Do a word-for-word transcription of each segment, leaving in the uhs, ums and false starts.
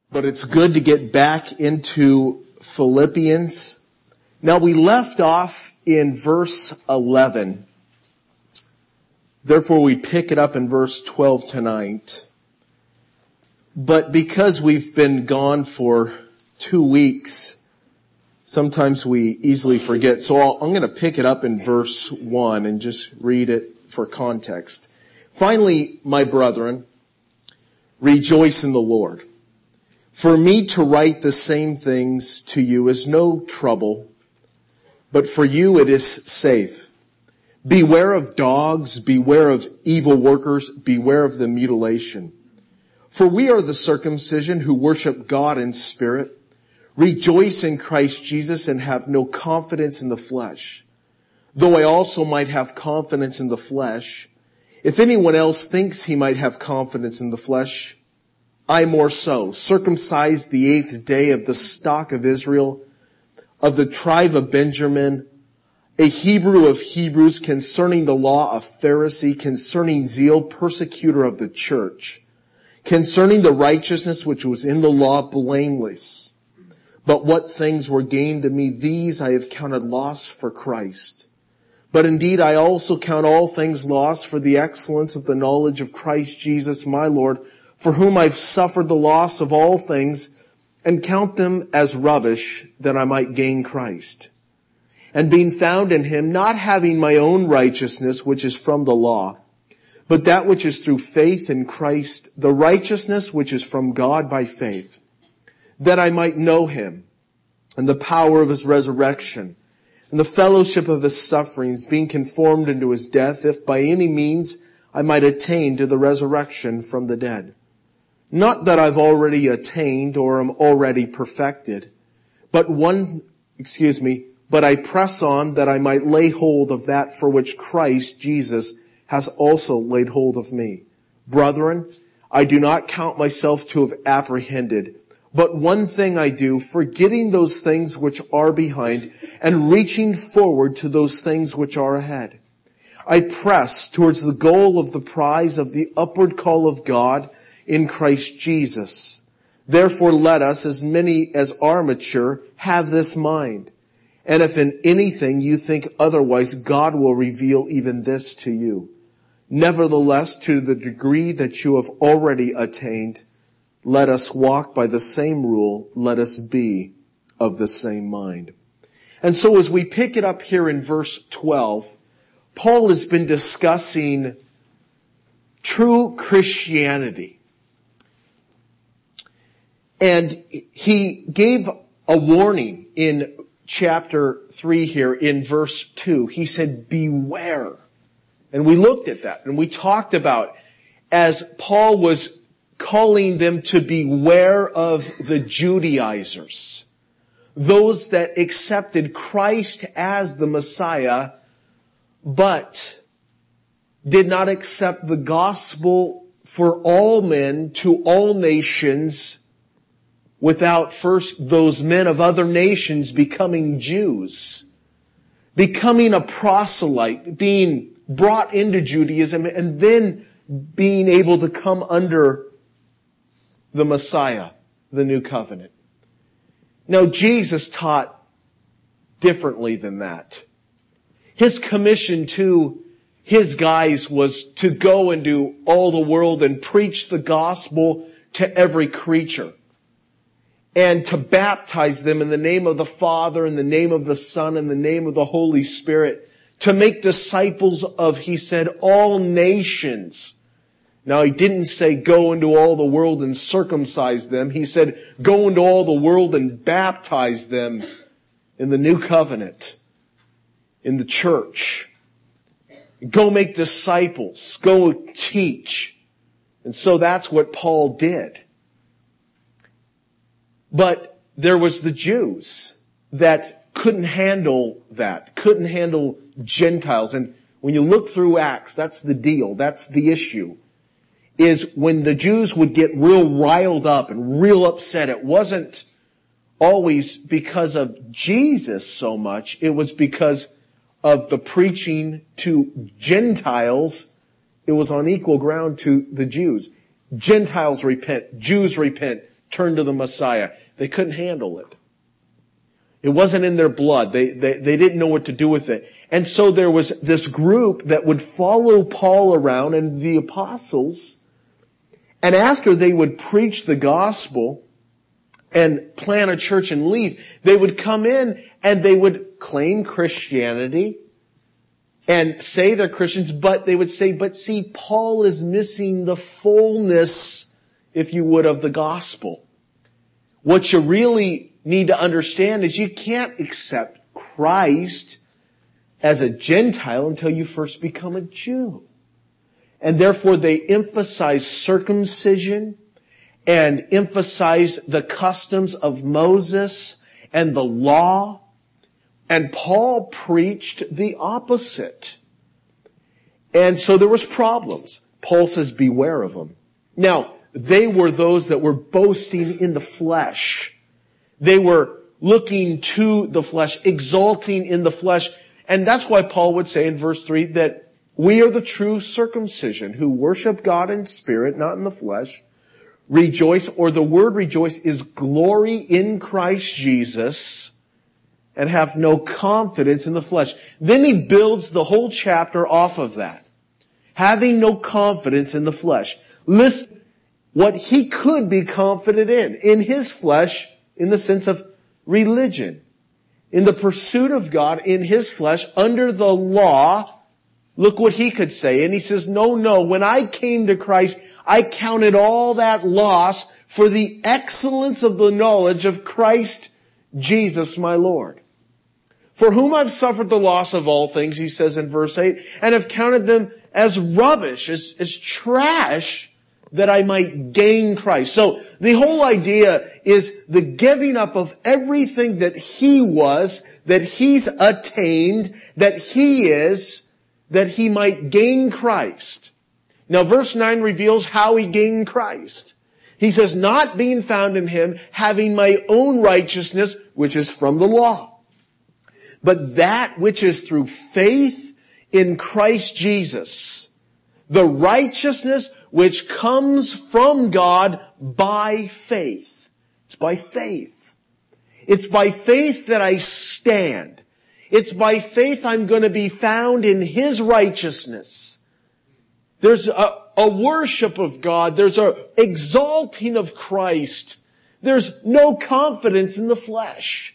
But it's good to get back into Philippians. Now we left off in verse eleven. Therefore we pick it up in verse twelve tonight. But because we've been gone for two weeks, sometimes we easily forget. So I'll, I'm going to pick it up in verse one and just read it for context. Finally, my brethren, rejoice in the Lord. For me to write the same things to you is no trouble, but for you it is safe. Beware of dogs, beware of evil workers, beware of the mutilation. For we are the circumcision who worship God in spirit, rejoice in Christ Jesus, and have no confidence in the flesh. Though I also might have confidence in the flesh, if anyone else thinks he might have confidence in the flesh, I more so, circumcised the eighth day of the stock of Israel, of the tribe of Benjamin, a Hebrew of Hebrews, concerning the law, a Pharisee, concerning zeal, persecutor of the church, concerning the righteousness which was in the law, blameless. But what things were gained to me, these I have counted loss for Christ. But indeed I also count all things lost for the excellence of the knowledge of Christ Jesus my Lord, for whom I've suffered the loss of all things, and count them as rubbish, that I might gain Christ. And being found in him, not having my own righteousness, which is from the law, but that which is through faith in Christ, the righteousness which is from God by faith, that I might know him, and the power of his resurrection, and the fellowship of his sufferings, being conformed into his death, if by any means I might attain to the resurrection from the dead. Not that I've already attained or am already perfected, but one, excuse me, but I press on that I might lay hold of that for which Christ Jesus has also laid hold of me. Brethren, I do not count myself to have apprehended, but one thing I do, forgetting those things which are behind and reaching forward to those things which are ahead. I press towards the goal of the prize of the upward call of God in Christ Jesus. Therefore let us, as many as are mature, have this mind. And if in anything you think otherwise, God will reveal even this to you. Nevertheless, to the degree that you have already attained, let us walk by the same rule, let us be of the same mind. And so as we pick it up here in verse twelve, Paul has been discussing true Christianity. And he gave a warning in chapter three here in verse two. He said, beware. And we looked at that and we talked about as Paul was calling them to beware of the Judaizers, those that accepted Christ as the Messiah, but did not accept the gospel for all men to all nations, without first those men of other nations becoming Jews, becoming a proselyte, being brought into Judaism, and then being able to come under the Messiah, the new covenant. Now, Jesus taught differently than that. His commission to his guys was to go into all the world and preach the gospel to every creature, and to baptize them in the name of the Father, in the name of the Son, in the name of the Holy Spirit, to make disciples of, he said, all nations. Now, he didn't say go into all the world and circumcise them. He said go into all the world and baptize them in the new covenant, in the church. Go make disciples. Go teach. And so that's what Paul did. But there was the Jews that couldn't handle that, couldn't handle Gentiles. And when you look through Acts, that's the deal, that's the issue, is when the Jews would get real riled up and real upset, it wasn't always because of Jesus so much, it was because of the preaching to Gentiles. It was on equal ground to the Jews. Gentiles repent, Jews repent, turn to the Messiah. They couldn't handle it. It wasn't in their blood. They, they, they didn't know what to do with it. And so there was this group that would follow Paul around and the apostles. And after they would preach the gospel and plant a church and leave, they would come in and they would claim Christianity and say they're Christians, but they would say, but see, Paul is missing the fullness, if you would, of the gospel. What you really need to understand is you can't accept Christ as a Gentile until you first become a Jew. And therefore they emphasize circumcision and emphasize the customs of Moses and the law. And Paul preached the opposite. And so there was problems. Paul says, beware of them. Now, they were those that were boasting in the flesh. They were looking to the flesh, exalting in the flesh. And that's why Paul would say in verse three that we are the true circumcision who worship God in spirit, not in the flesh. Rejoice, or the word rejoice is glory in Christ Jesus, and have no confidence in the flesh. Then he builds the whole chapter off of that. Having no confidence in the flesh. Listen, what he could be confident in, in his flesh, in the sense of religion, in the pursuit of God, in his flesh, under the law. Look what he could say. And he says, no, no, when I came to Christ, I counted all that loss for the excellence of the knowledge of Christ Jesus my Lord. For whom I've suffered the loss of all things, he says in verse eight, and have counted them as rubbish, as, as trash, that I might gain Christ. So the whole idea is the giving up of everything that he was, that he's attained, that he is, that he might gain Christ. Now verse nine reveals how he gained Christ. He says, not being found in him, having my own righteousness, which is from the law, but that which is through faith in Christ Jesus, the righteousness which comes from God by faith. It's by faith. It's by faith that I stand. It's by faith I'm going to be found in his righteousness. There's a, a worship of God. There's an exalting of Christ. There's no confidence in the flesh.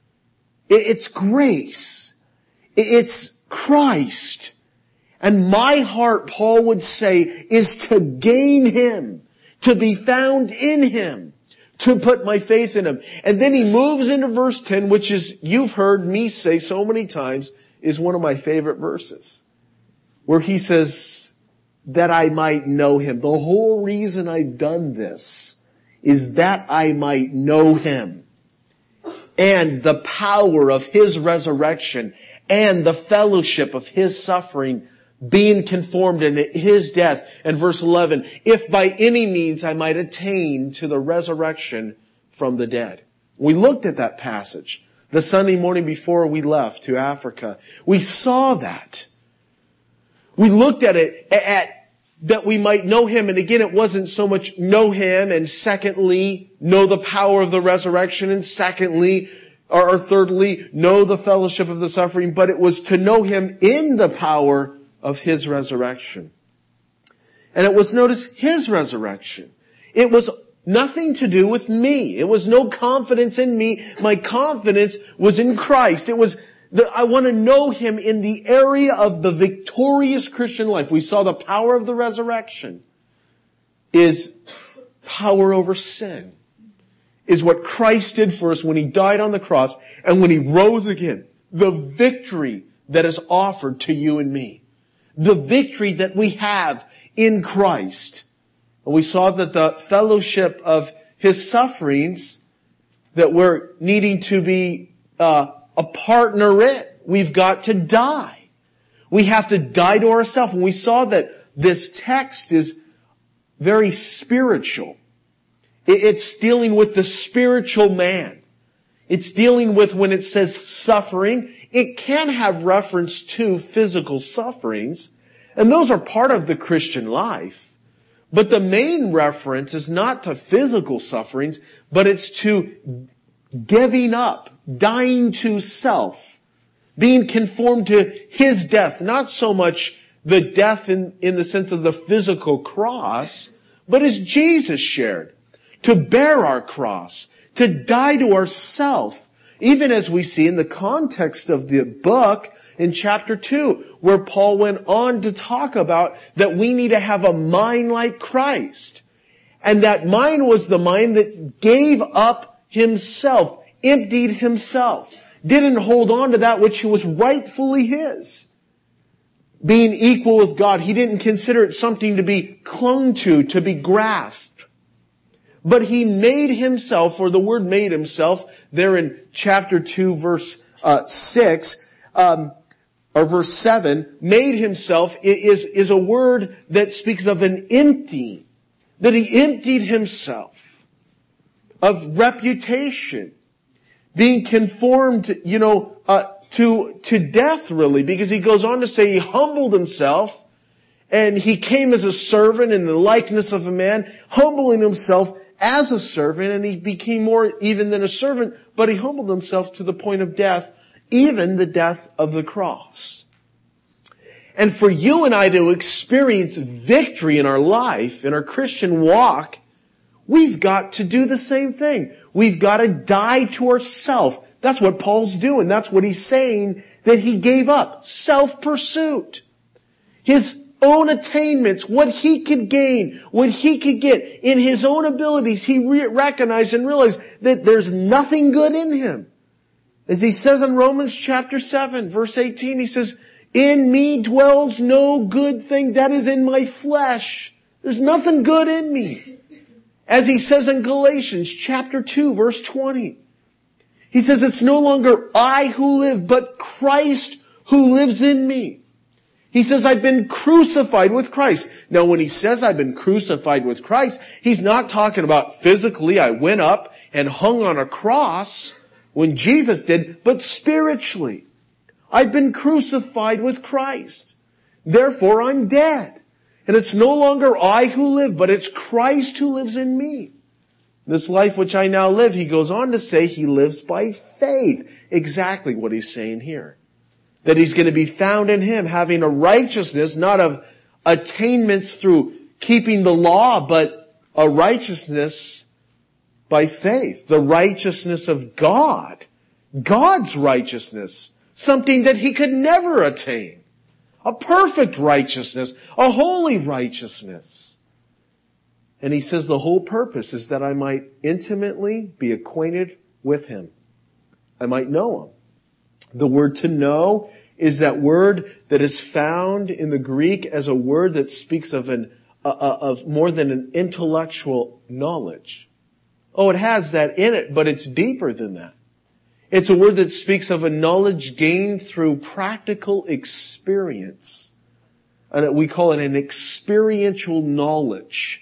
It, it's grace. It, it's Christ. And my heart, Paul would say, is to gain him, to be found in him, to put my faith in him. And then he moves into verse ten, which is, you've heard me say so many times, is one of my favorite verses, where he says, that I might know him. The whole reason I've done this is that I might know him, and the power of his resurrection, and the fellowship of his suffering, being conformed in his death. And verse eleven, if by any means I might attain to the resurrection from the dead. We looked at that passage the Sunday morning before we left to Africa. We saw that. We looked at it at that we might know him. And again, it wasn't so much know him, and secondly, know the power of the resurrection, and secondly, or thirdly, know the fellowship of the suffering, but it was to know him in the power of his resurrection. And it was, notice, his resurrection. It was nothing to do with me. It was no confidence in me. My confidence was in Christ. It was, the, I want to know him in the area of the victorious Christian life. We saw the power of the resurrection is power over sin. Is what Christ did for us when he died on the cross and when he rose again. The victory that is offered to you and me. The victory that we have in Christ. And we saw that the fellowship of his sufferings, that we're needing to be uh, a partner in. We've got to die. We have to die to ourselves. And we saw that this text is very spiritual. It's dealing with the spiritual man. It's dealing with, when it says suffering, it can have reference to physical sufferings, and those are part of the Christian life. But the main reference is not to physical sufferings, but it's to giving up, dying to self, being conformed to His death. Not so much the death in, in the sense of the physical cross, but as Jesus shared, to bear our cross, to die to ourself, even as we see in the context of the book in chapter two, where Paul went on to talk about that we need to have a mind like Christ. And that mind was the mind that gave up himself, emptied himself, didn't hold on to that which was rightfully his. Being equal with God, he didn't consider it something to be clung to, to be grasped. But he made himself, or the word made himself, there in chapter two, verse uh, six, um, or verse seven, made himself is, is a word that speaks of an emptying. That he emptied himself of reputation, being conformed, you know, uh, to, to death really, because he goes on to say he humbled himself and he came as a servant in the likeness of a man, humbling himself as a servant, and he became more even than a servant, but he humbled himself to the point of death, even the death of the cross. And for you and I to experience victory in our life, in our Christian walk, we've got to do the same thing. We've got to die to ourselves. That's what Paul's doing. That's what he's saying that he gave up. Self-pursuit. His own attainments, what he could gain, what he could get. In his own abilities, he re- recognized and realized that there's nothing good in him. As he says in Romans chapter seven, verse eighteen, he says, in me dwells no good thing, that is in my flesh. There's nothing good in me. As he says in Galatians chapter two, verse twenty. He says, it's no longer I who live, but Christ who lives in me. He says, I've been crucified with Christ. Now, when he says I've been crucified with Christ, he's not talking about physically, I went up and hung on a cross when Jesus did, but spiritually. I've been crucified with Christ. Therefore, I'm dead. And it's no longer I who live, but it's Christ who lives in me. This life which I now live, he goes on to say he lives by faith. Exactly what he's saying here. That he's going to be found in him, having a righteousness, not of attainments through keeping the law, but a righteousness by faith. The righteousness of God. God's righteousness. Something that he could never attain. A perfect righteousness. A holy righteousness. And he says the whole purpose is that I might intimately be acquainted with him. I might know him. The word to know is that word that is found in the Greek as a word that speaks of an uh, of more than an intellectual knowledge. Oh, it has that in it, but it's deeper than that. It's a word that speaks of a knowledge gained through practical experience. And we call it an experiential knowledge,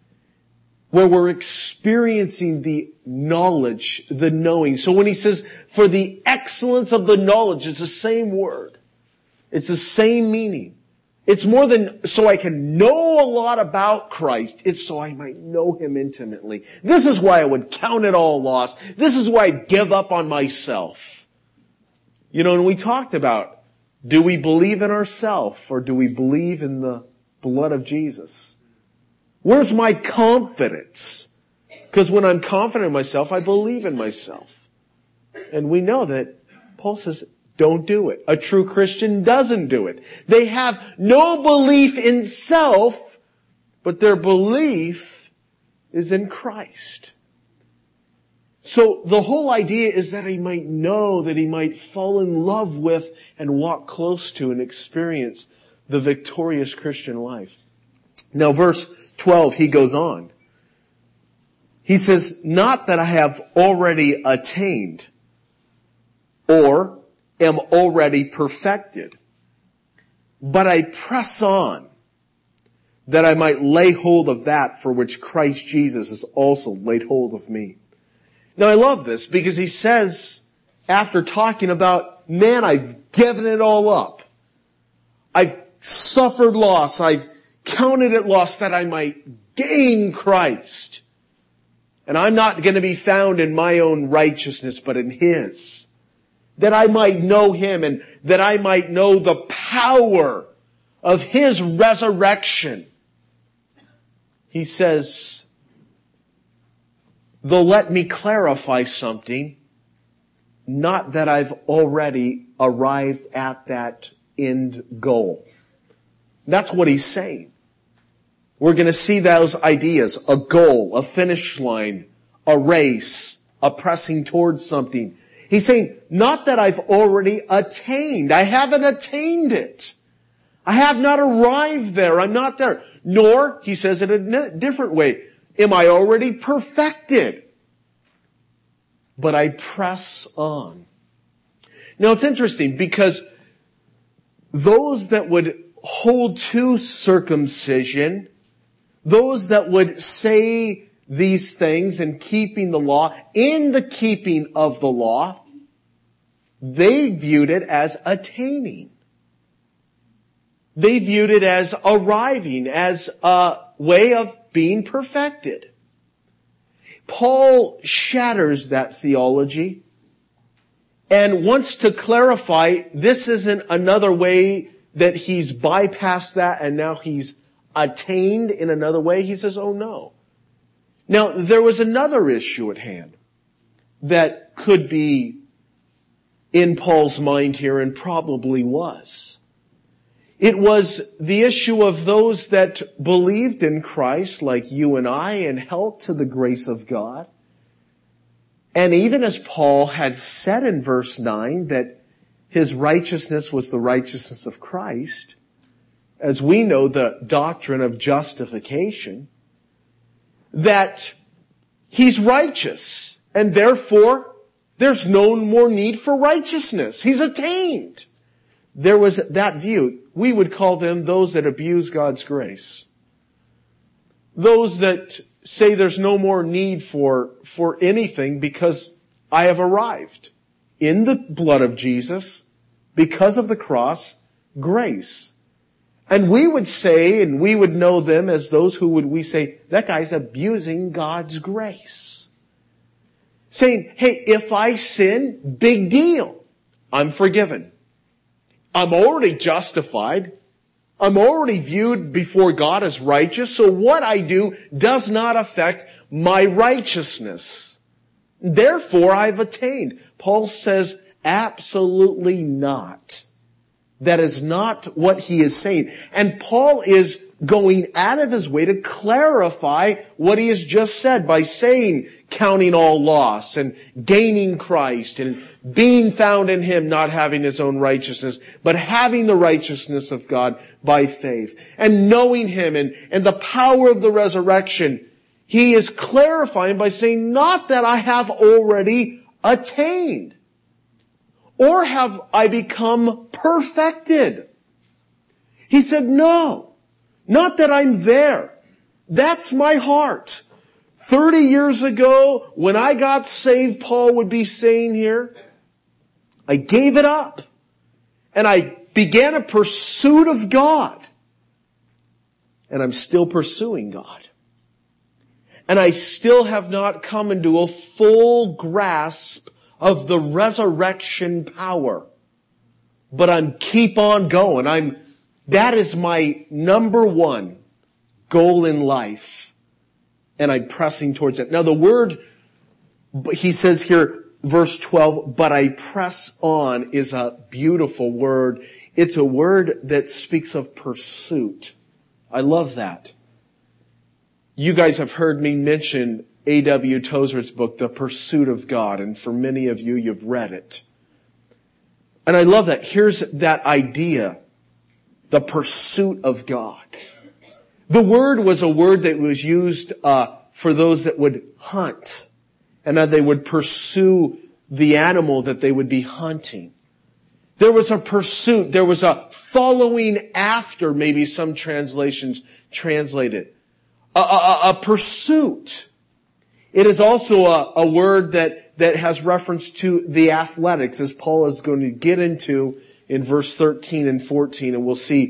where we're experiencing the knowledge, the knowing. So when he says, for the excellence of the knowledge, it's the same word. It's the same meaning. It's more than so I can know a lot about Christ. It's so I might know him intimately. This is why I would count it all lost. This is why I give up on myself. You know, and we talked about, do we believe in ourselves or do we believe in the blood of Jesus? Where's my confidence? Because when I'm confident in myself, I believe in myself. And we know that Paul says, don't do it. A true Christian doesn't do it. They have no belief in self, but their belief is in Christ. So the whole idea is that he might know, that he might fall in love with and walk close to and experience the victorious Christian life. Now, verse twelve, he goes on. He says, not that I have already attained or am already perfected, but I press on that I might lay hold of that for which Christ Jesus has also laid hold of me. Now, I love this because he says, after talking about, man, I've given it all up. I've suffered loss. I've counted it loss that I might gain Christ. And I'm not going to be found in my own righteousness, but in His. That I might know Him and that I might know the power of His resurrection. He says, though let me clarify something, not that I've already arrived at that end goal. That's what he's saying. We're going to see those ideas, a goal, a finish line, a race, a pressing towards something. He's saying, not that I've already attained. I haven't attained it. I have not arrived there. I'm not there. Nor, he says it in a different way, am I already perfected. But I press on. Now it's interesting because those that would hold to circumcision, those that would say these things in keeping the law, in the keeping of the law, they viewed it as attaining. They viewed it as arriving, as a way of being perfected. Paul shatters that theology and wants to clarify this isn't another way that he's bypassed that and now he's attained in another way. He says, oh no. Now, there was another issue at hand that could be in Paul's mind here and probably was. It was the issue of those that believed in Christ like you and I and held to the grace of God. And even as Paul had said in verse nine that his righteousness was the righteousness of Christ, as we know the doctrine of justification, that he's righteous and therefore there's no more need for righteousness. He's attained. There was that view. We would call them those that abuse God's grace. Those that say there's no more need for, for anything because I have arrived. In the blood of Jesus, because of the cross, grace. And we would say, and we would know them as those who would, we say, that guy's abusing God's grace. Saying, hey, if I sin, big deal. I'm forgiven. I'm already justified. I'm already viewed before God as righteous, so what I do does not affect my righteousness. Therefore, I've attained. Paul says, absolutely not. That is not what he is saying. And Paul is going out of his way to clarify what he has just said by saying, counting all loss and gaining Christ and being found in Him, not having his own righteousness, but having the righteousness of God by faith and knowing Him and, and the power of the resurrection. He is clarifying by saying, not that I have already attained or have I become perfected. He said, no, not that I'm there. That's my heart. Thirty years ago, when I got saved, Paul would be saying here, I gave it up and I began a pursuit of God. And I'm still pursuing God. And I still have not come into a full grasp of the resurrection power. But I'm keep on going. I'm, that is my number one goal in life. And I'm pressing towards it. Now the word, he says here, verse twelve, but I press on is a beautiful word. It's a word that speaks of pursuit. I love that. You guys have heard me mention A W Tozer's book, The Pursuit of God, and for many of you, you've read it. And I love that. Here's that idea, the pursuit of God. The word was a word that was used uh, for those that would hunt, and that they would pursue the animal that they would be hunting. There was a pursuit. There was a following after, maybe some translations translate it. A, a, a pursuit. It is also a, a word that, that has reference to the athletics, as Paul is going to get into in verse thirteen and fourteen, and we'll see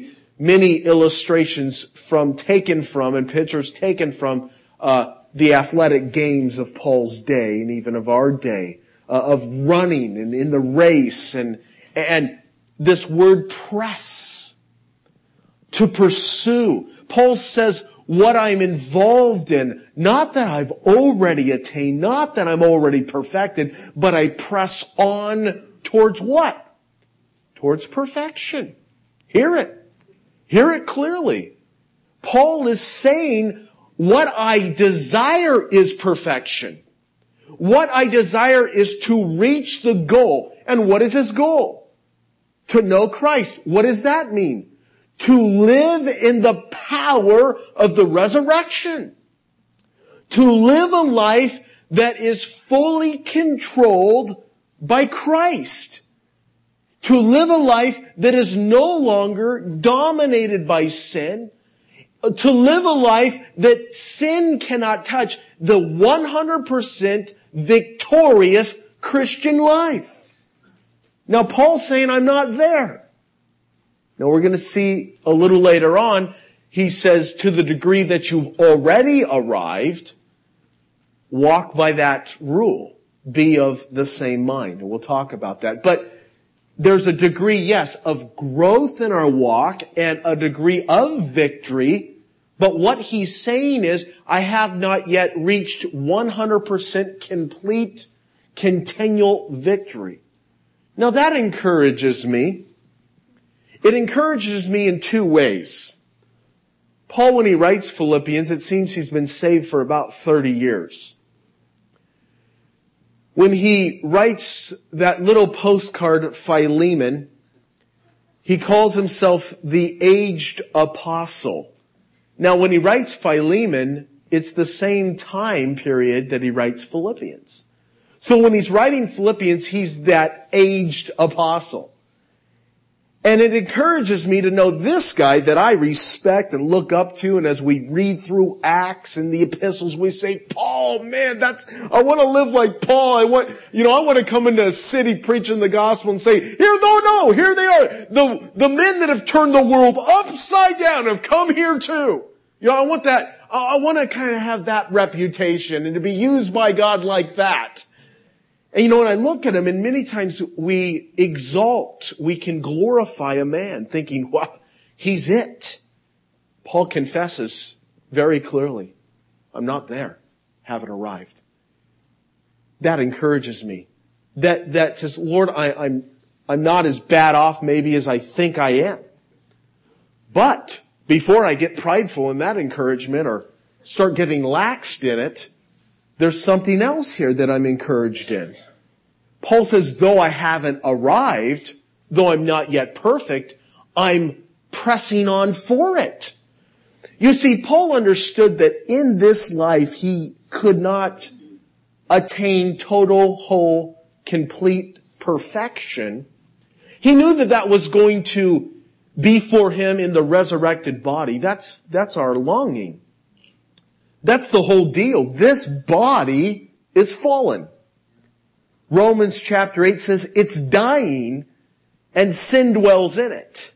many illustrations from, taken from, and pictures taken from, uh, the athletic games of Paul's day and even of our day, uh, of running and in the race and, and this word press, to pursue. Paul says, what I'm involved in, not that I've already attained, not that I'm already perfected, but I press on towards what? Towards perfection. Hear it. Hear it clearly. Paul is saying, what I desire is perfection. What I desire is to reach the goal. And what is his goal? To know Christ. What does that mean? To live in the power of the resurrection. To live a life that is fully controlled by Christ. To live a life that is no longer dominated by sin. To live a life that sin cannot touch. The one hundred percent victorious Christian life. Now Paul's saying, I'm not there. Now we're going to see a little later on, he says, to the degree that you've already arrived, walk by that rule. Be of the same mind. And we'll talk about that. But there's a degree, yes, of growth in our walk and a degree of victory. But what he's saying is, I have not yet reached one hundred percent complete, continual victory. Now that encourages me. It encourages me in two ways. Paul, when he writes Philippians, it seems he's been saved for about thirty years. When he writes that little postcard, Philemon, he calls himself the aged apostle. Now, when he writes Philemon, it's the same time period that he writes Philippians. So when he's writing Philippians, he's that aged apostle. And it encourages me to know this guy that I respect and look up to. And as we read through Acts and the epistles, we say, Paul, man, that's, I want to live like Paul. I want, you know, I want to come into a city preaching the gospel and say, here, no, no, here they are. The, the men that have turned the world upside down have come here too. You know, I want that, I want to kind of have that reputation and to be used by God like that. And you know, when I look at him, and many times we exalt, we can glorify a man thinking, wow, he's it. Paul confesses very clearly, I'm not there, haven't arrived. That encourages me. That, that says, Lord, I, I'm, I'm not as bad off maybe as I think I am. But before I get prideful in that encouragement or start getting laxed in it, there's something else here that I'm encouraged in. Paul says, though I haven't arrived, though I'm not yet perfect, I'm pressing on for it. You see, Paul understood that in this life he could not attain total, whole, complete perfection. He knew that that was going to be for him in the resurrected body. That's, that's our longing. That's the whole deal. This body is fallen. Romans chapter eight says it's dying and sin dwells in it.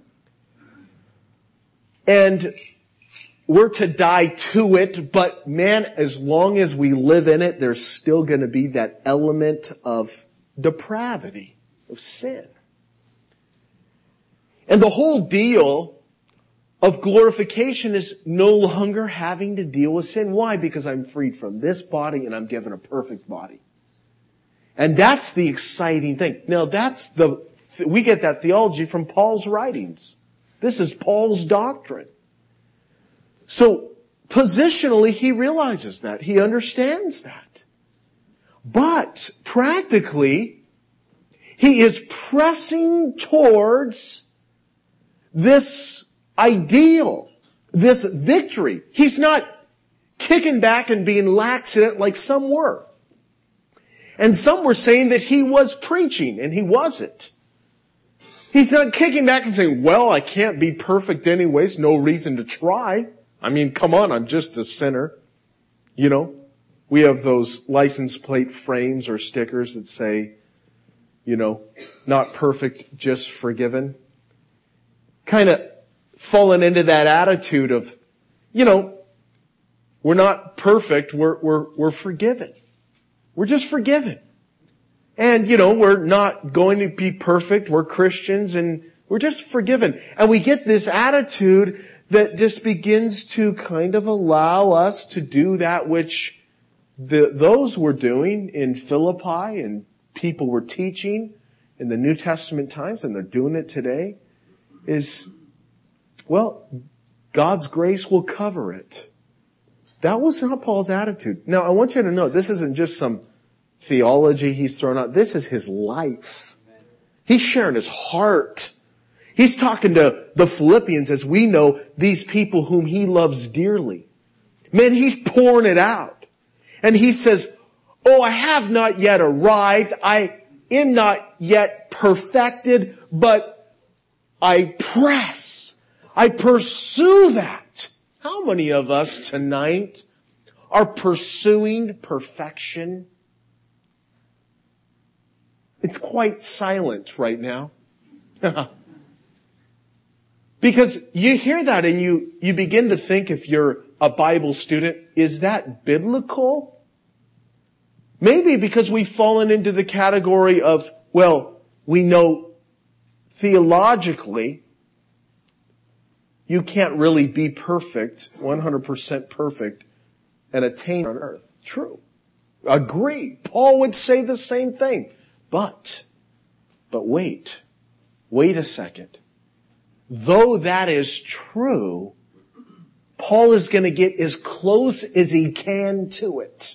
And we're to die to it, but man, as long as we live in it, there's still going to be that element of depravity, of sin. And the whole deal of glorification is no longer having to deal with sin. Why? Because I'm freed from this body and I'm given a perfect body. And that's the exciting thing. Now that's the, we get that theology from Paul's writings. This is Paul's doctrine. So positionally, he realizes that. He understands that. But practically, he is pressing towards this ideal, this victory. He's not kicking back and being lax in it like some were. And some were saying that he was preaching, and he wasn't. He's not kicking back and saying, well, I can't be perfect anyways, no reason to try. I mean, come on, I'm just a sinner. You know, we have those license plate frames or stickers that say, you know, not perfect, just forgiven. Kind of fallen into that attitude of, you know, we're not perfect, we're, we're, we're forgiven. We're just forgiven. And, you know, we're not going to be perfect, we're Christians, and we're just forgiven. And we get this attitude that just begins to kind of allow us to do that which the, those were doing in Philippi and people were teaching in the New Testament times, and they're doing it today, is, well, God's grace will cover it. That was not Paul's attitude. Now, I want you to know, this isn't just some theology he's thrown out. This is his life. He's sharing his heart. He's talking to the Philippians, as we know, these people whom he loves dearly. Man, he's pouring it out. And he says, oh, I have not yet arrived. I am not yet perfected, but I press. I pursue that. How many of us tonight are pursuing perfection? It's quite silent right now. Because you hear that and you, you begin to think, if you're a Bible student, is that biblical? Maybe because we've fallen into the category of, well, we know theologically you can't really be perfect, one hundred percent perfect, and attain on earth. True. Agree. Paul would say the same thing. But, but wait, wait a second. Though that is true, Paul is going to get as close as he can to it.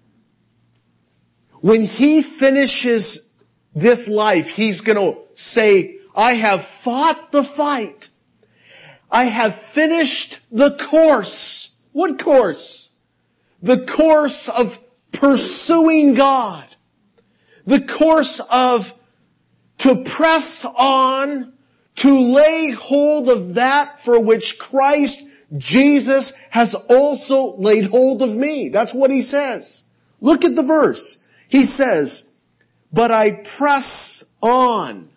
When he finishes this life, he's going to say, I have fought the fight. I have finished the course. What course? The course of pursuing God. The course of to press on, to lay hold of that for which Christ Jesus has also laid hold of me. That's what he says. Look at the verse. He says, but I press on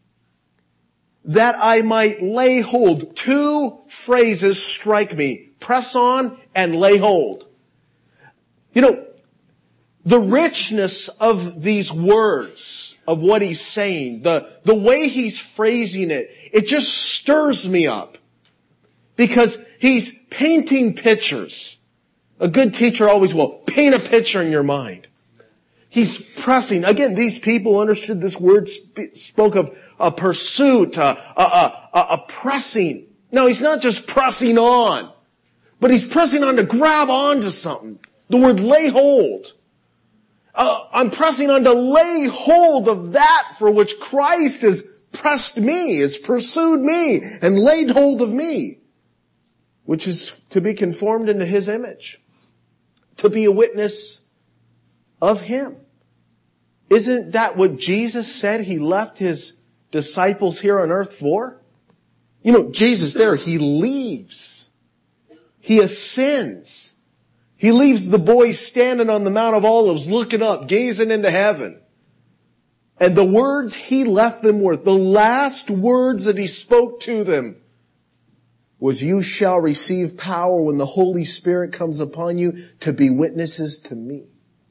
that I might lay hold. Two phrases strike me. Press on and lay hold. You know, the richness of these words, of what he's saying, the, the way he's phrasing it, it just stirs me up. Because he's painting pictures. A good teacher always will paint a picture in your mind. He's pressing. Again, these people understood this word, sp- spoke of a pursuit, a, a, a, a pressing. No, he's not just pressing on, but he's pressing on to grab onto something. The word lay hold. Uh, I'm pressing on to lay hold of that for which Christ has pressed me, has pursued me, and laid hold of me, which is to be conformed into his image, to be a witness of him. Isn't that what Jesus said he left his disciples here on earth for? You know, Jesus there, he leaves. He ascends. He leaves the boys standing on the Mount of Olives, looking up, gazing into heaven. And the words he left them with, the last words that he spoke to them, was, you shall receive power when the Holy Spirit comes upon you to be witnesses to me.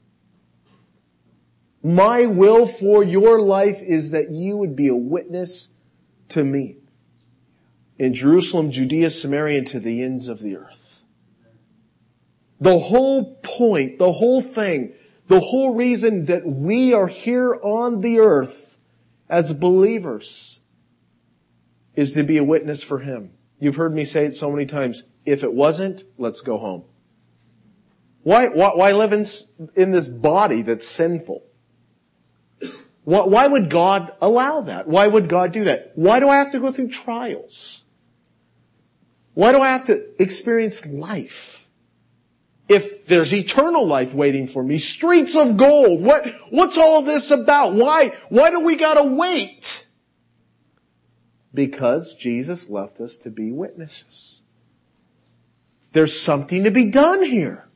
My will for your life is that you would be a witness to me in Jerusalem, Judea, Samaria, and to the ends of the earth. The whole point, the whole thing, the whole reason that we are here on the earth as believers is to be a witness for him. You've heard me say it so many times. If it wasn't, let's go home. Why, why, why live in, in this body that's sinful? Why, why would God allow that? Why would God do that? Why do I have to go through trials? Why do I have to experience life? If there's eternal life waiting for me, streets of gold, what, what's all this about? Why, why do we gotta wait? Because Jesus left us to be witnesses. There's something to be done here.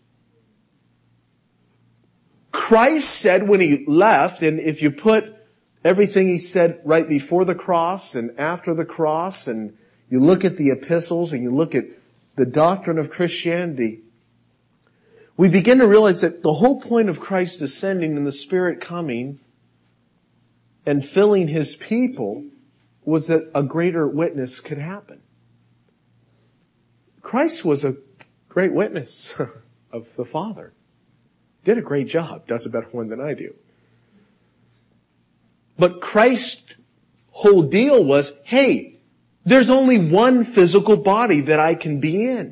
Christ said when he left, and if you put everything he said right before the cross and after the cross, and you look at the epistles and you look at the doctrine of Christianity, we begin to realize that the whole point of Christ descending and the Spirit coming and filling His people was that a greater witness could happen. Christ was a great witness of the Father. Did a great job. Does a better one than I do. But Christ's whole deal was, hey, there's only one physical body that I can be in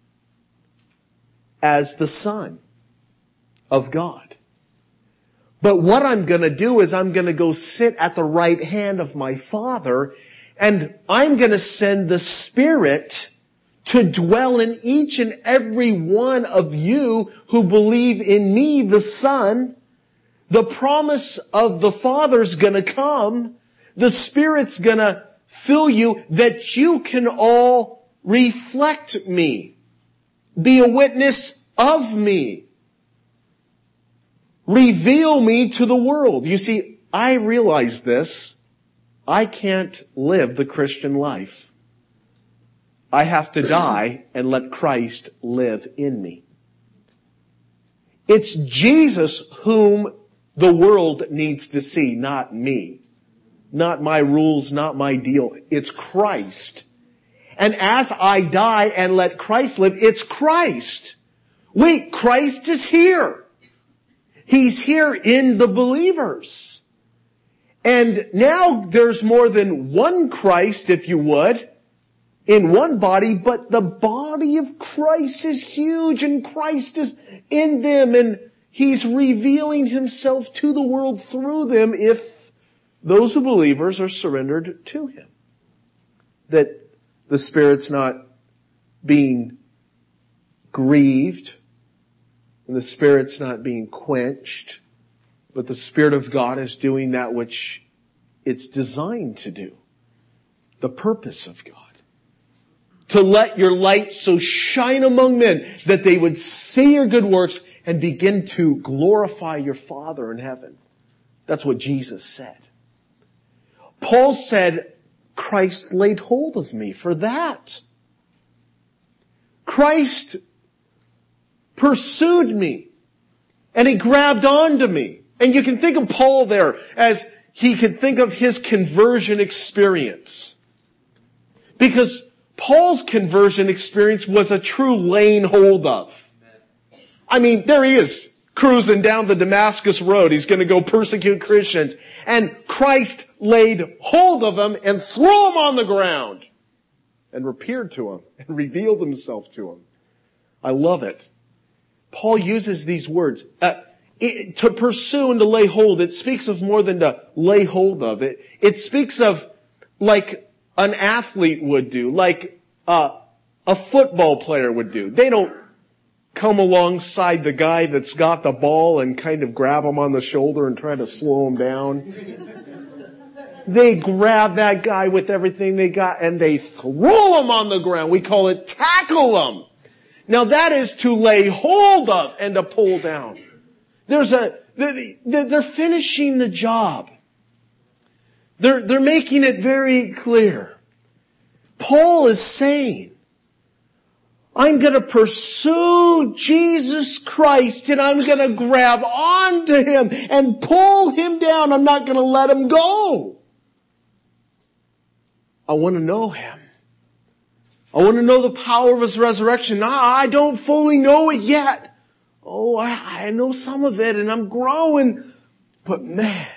as the Son of God. But what I'm going to do is I'm going to go sit at the right hand of my Father, and I'm going to send the Spirit to dwell in each and every one of you who believe in me, the Son. The promise of the Father's going to come. The Spirit's going to fill you that you can all reflect me. Be a witness of me. Reveal me to the world. You see, I realize this. I can't live the Christian life. I have to die and let Christ live in me. It's Jesus whom the world needs to see, not me. Not my rules, not my deal. It's Christ. And as I die and let Christ live, it's Christ. Wait, Christ is here. He's here in the believers. And now there's more than one Christ, if you would, in one body, but the body of Christ is huge and Christ is in them and He's revealing Himself to the world through them if those who believers are surrendered to Him. That the Spirit's not being grieved and the Spirit's not being quenched, but the Spirit of God is doing that which it's designed to do. The purpose of God. To let your light so shine among men that they would see your good works and begin to glorify your Father in heaven. That's what Jesus said. Paul said, Christ laid hold of me for that. Christ pursued me and He grabbed onto me. And you can think of Paul there as he could think of his conversion experience. Because Paul's conversion experience was a true laying hold of. I mean, there he is, cruising down the Damascus road. He's going to go persecute Christians. And Christ laid hold of him and threw him on the ground. And appeared to him and revealed Himself to him. I love it. Paul uses these words. Uh, it, to pursue and to lay hold, it speaks of more than to lay hold of. It, it speaks of like an athlete would do, like uh, a football player would do. They don't come alongside the guy that's got the ball and kind of grab him on the shoulder and try to slow him down. They grab that guy with everything they got and they throw him on the ground. We call it tackle him. Now that is to lay hold of and to pull down. There's a, they're finishing the job. They're, they're making it very clear. Paul is saying, I'm going to pursue Jesus Christ and I'm going to grab onto Him and pull Him down. I'm not going to let Him go. I want to know Him. I want to know the power of His resurrection. I don't fully know it yet. Oh, I, I know some of it and I'm growing. But man,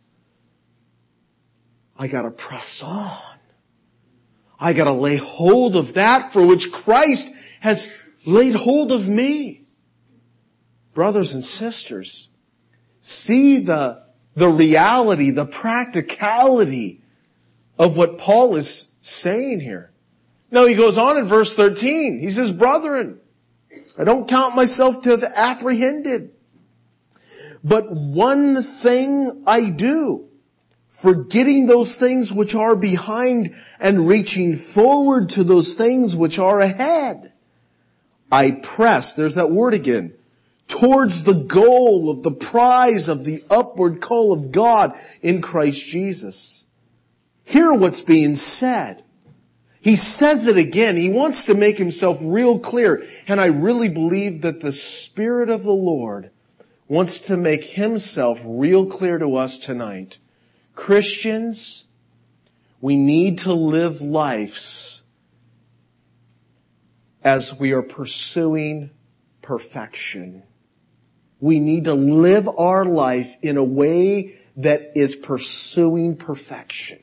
I got to press on. I got to lay hold of that for which Christ has laid hold of me. Brothers and sisters, see the, the reality, the practicality of what Paul is saying here. Now he goes on in verse thirteen. He says, brethren, I don't count myself to have apprehended. But one thing I do, forgetting those things which are behind and reaching forward to those things which are ahead. I press, there's that word again, towards the goal of the prize of the upward call of God in Christ Jesus. Hear what's being said. He says it again. He wants to make himself real clear. And I really believe that the Spirit of the Lord wants to make himself real clear to us tonight. Christians, we need to live lives as we are pursuing perfection. We need to live our life in a way that is pursuing perfection.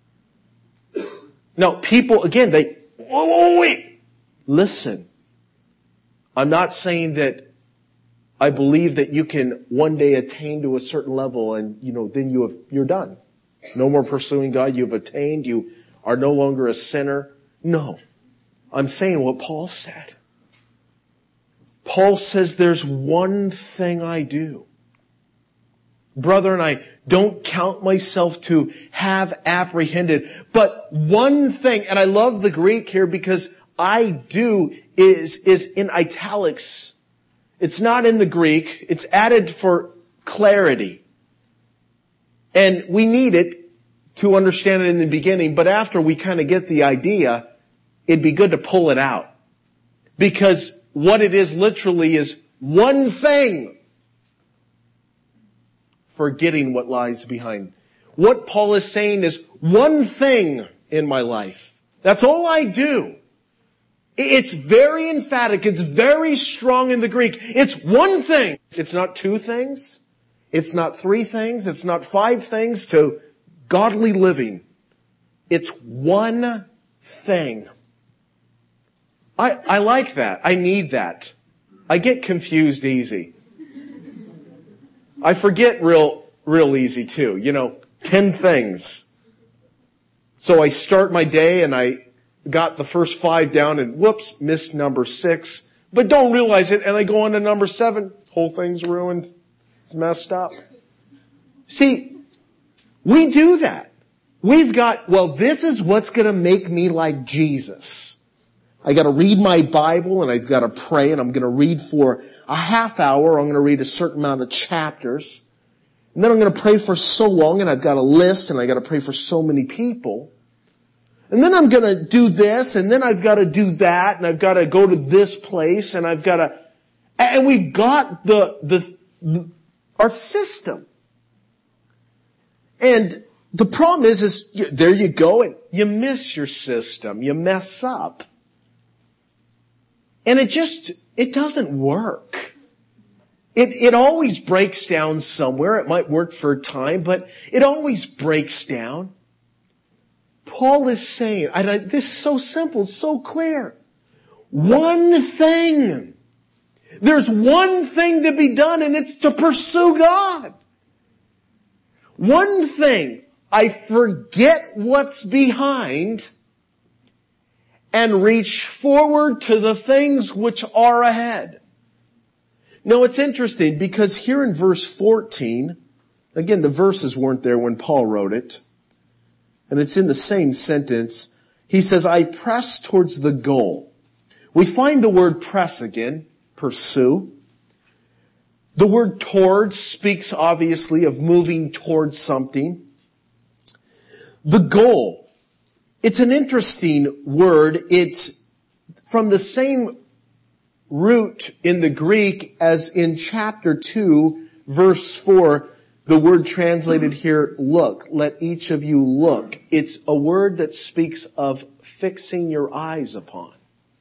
Now, people, again, they, whoa, whoa, wait. Listen, I'm not saying that I believe that you can one day attain to a certain level and, you know, then you have, you're done. No more pursuing God. You've attained. You are no longer a sinner. No. I'm saying what Paul said. Paul says there's one thing I do. Brethren, I don't count myself to have apprehended. But one thing, and I love the Greek here because I do is, is in italics. It's not in the Greek. It's added for clarity. And we need it to understand it in the beginning, but after we kind of get the idea, it'd be good to pull it out. Because what it is literally is one thing. Forgetting what lies behind. What Paul is saying is one thing in my life. That's all I do. It's very emphatic. It's very strong in the Greek. It's one thing. It's not two things. It's not three things. It's not five things to godly living. It's one thing. I, I like that. I need that. I get confused easy. I forget real, real easy too. You know, ten things. So I start my day and I got the first five down and whoops, missed number six. But don't realize it and I go on to number seven. Whole thing's ruined. It's messed up. See, we do that. We've got, well, this is what's going to make me like Jesus. I got to read my Bible and I've got to pray and I'm going to read for a half hour. I'm going to read a certain amount of chapters. And then I'm going to pray for so long and I've got a list and I got to pray for so many people. And then I'm going to do this and then I've got to do that and I've got to go to this place and I've got to, and we've got the, the, the our system. And the problem is, is there you go and you miss your system. You mess up. And it just, it doesn't work. It, it always breaks down somewhere. It might work for a time, but it always breaks down. Paul is saying, and I, this is so simple, so clear. One thing. There's one thing to be done, and it's to pursue God. One thing. I forget what's behind and reach forward to the things which are ahead. Now it's interesting because here in verse fourteen, again the verses weren't there when Paul wrote it, and it's in the same sentence. He says, I press towards the goal. We find the word press again, pursue. The word towards speaks obviously of moving towards something. The goal. It's an interesting word. It's from the same root in the Greek as in chapter two, verse four, the word translated here, look. Let each of you look. It's a word that speaks of fixing your eyes upon.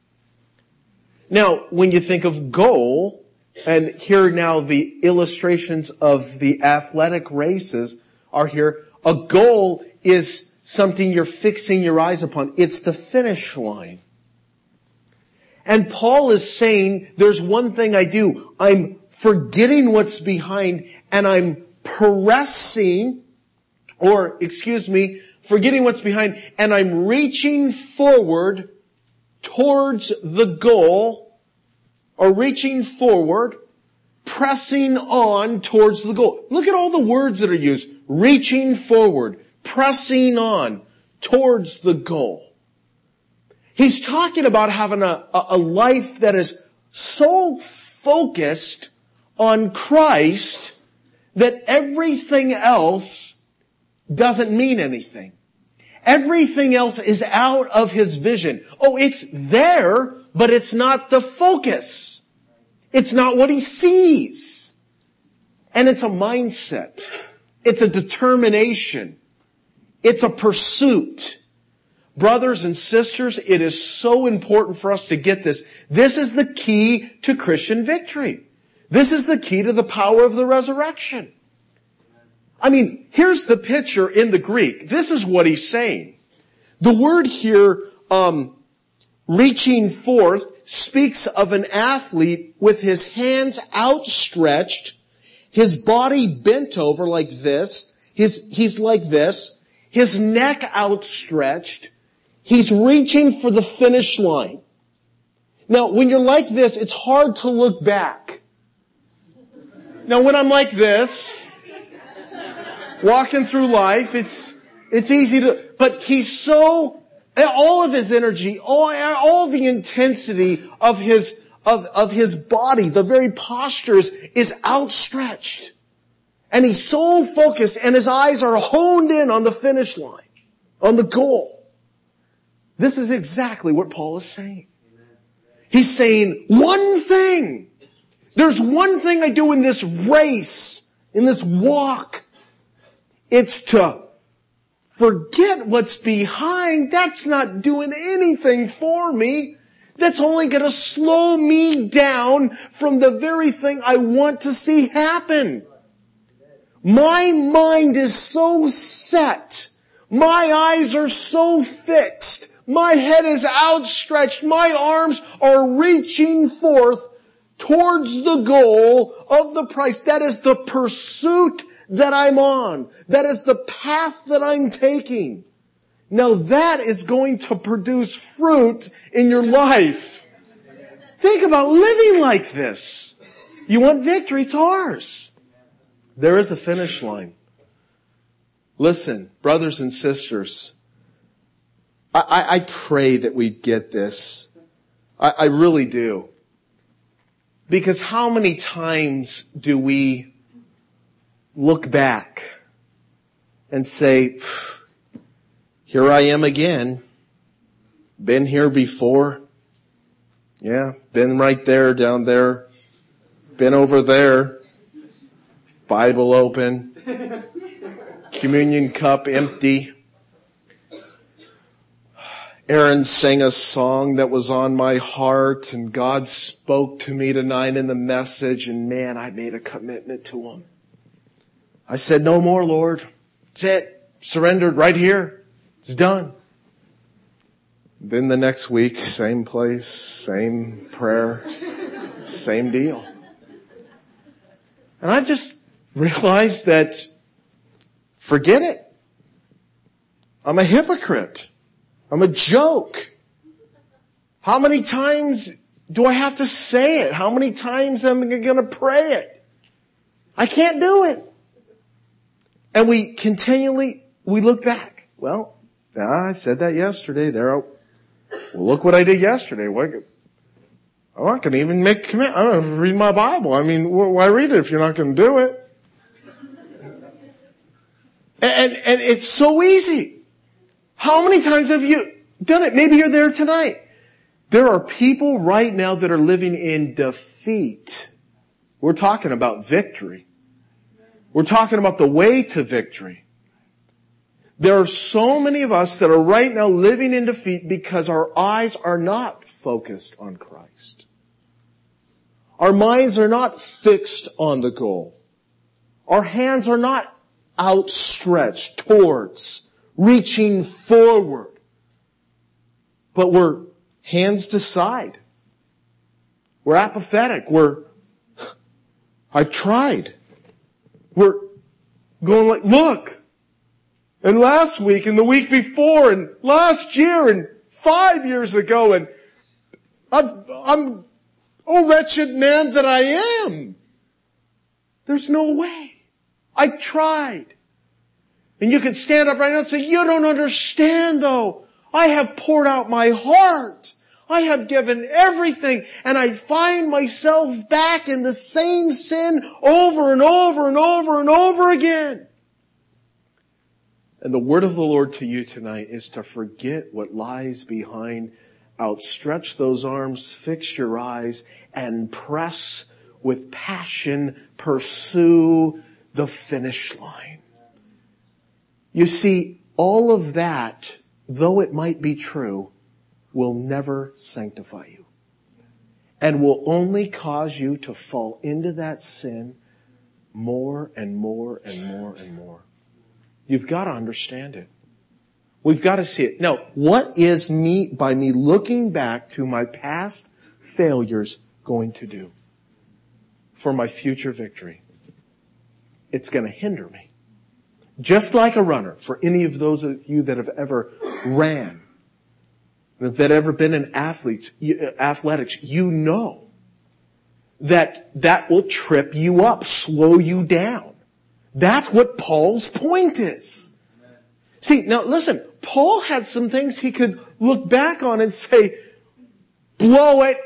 Now, when you think of goal, and here now the illustrations of the athletic races are here, a goal is something you're fixing your eyes upon. It's the finish line. And Paul is saying, there's one thing I do. I'm forgetting what's behind and I'm pressing, or excuse me, forgetting what's behind and I'm reaching forward towards the goal, or reaching forward, pressing on towards the goal. Look at all the words that are used. Reaching forward. Pressing on towards the goal. He's talking about having a, a life that is so focused on Christ that everything else doesn't mean anything. Everything else is out of his vision. Oh, it's there, but it's not the focus. It's not what he sees. And it's a mindset. It's a determination. It's a pursuit. Brothers and sisters, it is so important for us to get this. This is the key to Christian victory. This is the key to the power of the resurrection. I mean, here's the picture in the Greek. This is what he's saying. The word here, um, reaching forth, speaks of an athlete with his hands outstretched, his body bent over like this, his, he's like this, his neck outstretched, he's reaching for the finish line. Now, when you're like this, it's hard to look back. Now, when I'm like this, walking through life, it's, it's easy to, but he's so, all of his energy, all, all the intensity of his, of, of his body, the very postures is outstretched. And he's so focused and his eyes are honed in on the finish line, on the goal. This is exactly what Paul is saying. He's saying, one thing. There's one thing I do in this race, in this walk. It's to forget what's behind. That's not doing anything for me. That's only going to slow me down from the very thing I want to see happen. My mind is so set. My eyes are so fixed. My head is outstretched. My arms are reaching forth towards the goal of the prize. That is the pursuit that I'm on. That is the path that I'm taking. Now that is going to produce fruit in your life. Think about living like this. You want victory? It's ours. There is a finish line. Listen, brothers and sisters, I, I, I pray that we get this. I, I really do. Because how many times do we look back and say, here I am again. Been here before. Yeah, been right there, down there. Been over there. Bible open. Communion cup empty. Aaron sang a song that was on my heart, and God spoke to me tonight in the message, and man, I made a commitment to Him. I said, no more, Lord. That's it. Surrendered right here. It's done. Then the next week, same place, same prayer, same deal. And I just realized that, forget it. I'm a hypocrite. I'm a joke. How many times do I have to say it? How many times am I going to pray it? I can't do it. And we continually, we look back. Well, I said that yesterday. There, well, look what I did yesterday. What, I'm not going to even make a commit. I'm going to read my Bible. I mean, why read it if you're not going to do it? And, and it's so easy. How many times have you done it? Maybe you're there tonight. There are people right now that are living in defeat. We're talking about victory. We're talking about the way to victory. There are so many of us that are right now living in defeat because our eyes are not focused on Christ. Our minds are not fixed on the goal. Our hands are not outstretched towards, reaching forward. But we're hands to side. We're apathetic. We're, I've tried. We're going like, look. And last week and the week before and last year and five years ago and I've, I'm, oh wretched man that I am. There's no way. I tried. And you could stand up right now and say, you don't understand though. I have poured out my heart. I have given everything. And I find myself back in the same sin over and over and over and over again. And the word of the Lord to you tonight is to forget what lies behind, outstretch those arms, fix your eyes, and press with passion, pursue the finish line. You see, all of that, though it might be true, will never sanctify you. And will only cause you to fall into that sin more and more and more and more. You've got to understand it. We've got to see it. Now, what is me, by me looking back to my past failures, going to do for my future victory? It's going to hinder me. Just like a runner, for any of those of you that have ever ran, that have ever been in athletes, athletics, you know that that will trip you up, slow you down. That's what Paul's point is. See, now listen, Paul had some things he could look back on and say, blow it.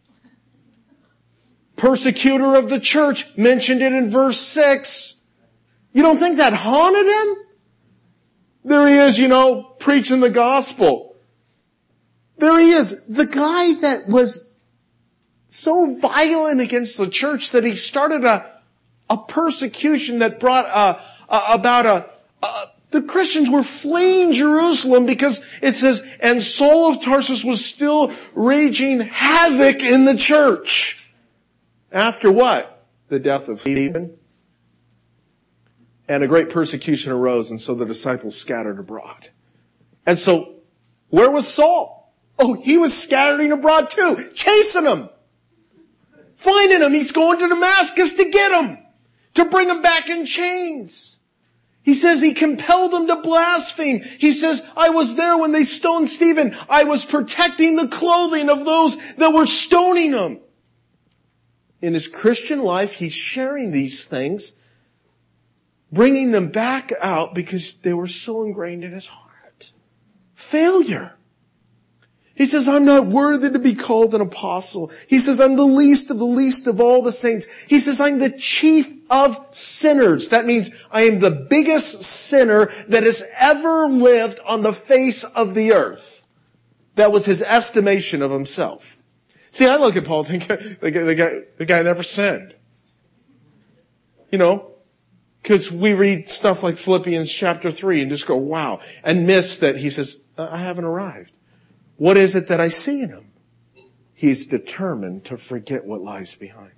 Persecutor of the church, mentioned it in verse six. You don't think that haunted him? There he is, you know, preaching the gospel. There he is, the guy that was so violent against the church that he started a A persecution that brought uh, uh, about a, uh, the Christians were fleeing Jerusalem because it says, and Saul of Tarsus was still raging havoc in the church. After what? The death of Stephen. And a great persecution arose, and so the disciples scattered abroad. And so, where was Saul? Oh, he was scattering abroad too, chasing them, finding them. He's going to Damascus to get them, to bring them back in chains. He says he compelled them to blaspheme. He says, I was there when they stoned Stephen. I was protecting the clothing of those that were stoning him. In his Christian life, he's sharing these things, bringing them back out because they were so ingrained in his heart. Failure. He says, I'm not worthy to be called an apostle. He says, I'm the least of the least of all the saints. He says, I'm the chief of sinners. That means I am the biggest sinner that has ever lived on the face of the earth. That was his estimation of himself. See, I look at Paul and think, the guy, the guy, the guy never sinned. You know, because we read stuff like Philippians chapter three and just go, wow, and miss that he says, I haven't arrived. What is it that I see in him? He's determined to forget what lies behind.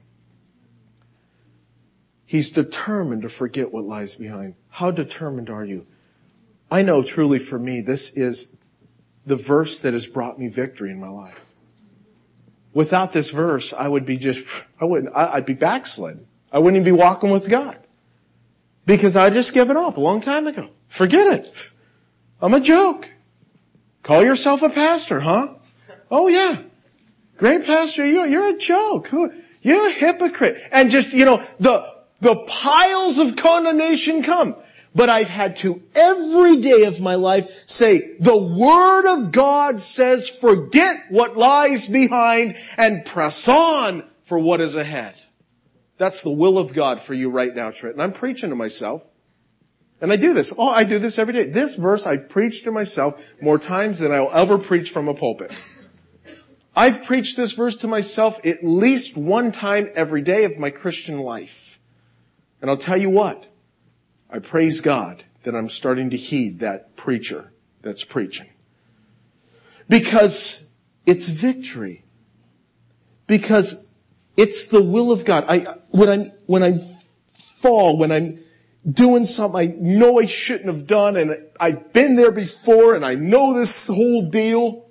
He's determined to forget what lies behind. How determined are you? I know truly for me, this is the verse that has brought me victory in my life. Without this verse, I would be just, I wouldn't, I'd be backslidden. I wouldn't even be walking with God. Because I just given up a long time ago. Forget it. I'm a joke. Call yourself a pastor, huh? Oh yeah. Great pastor, you're, you're a joke. You're a hypocrite. And just, you know, the, the piles of condemnation come. But I've had to every day of my life say, the Word of God says, forget what lies behind and press on for what is ahead. That's the will of God for you right now, Trent. And I'm preaching to myself. And I do this. Oh, I do this every day. This verse I've preached to myself more times than I'll ever preach from a pulpit. I've preached this verse to myself at least one time every day of my Christian life. And I'll tell you what. I praise God that I'm starting to heed that preacher that's preaching. Because it's victory. Because it's the will of God. I, when I'm, when I fall, when I'm doing something I know I shouldn't have done, and I've been there before, and I know this whole deal,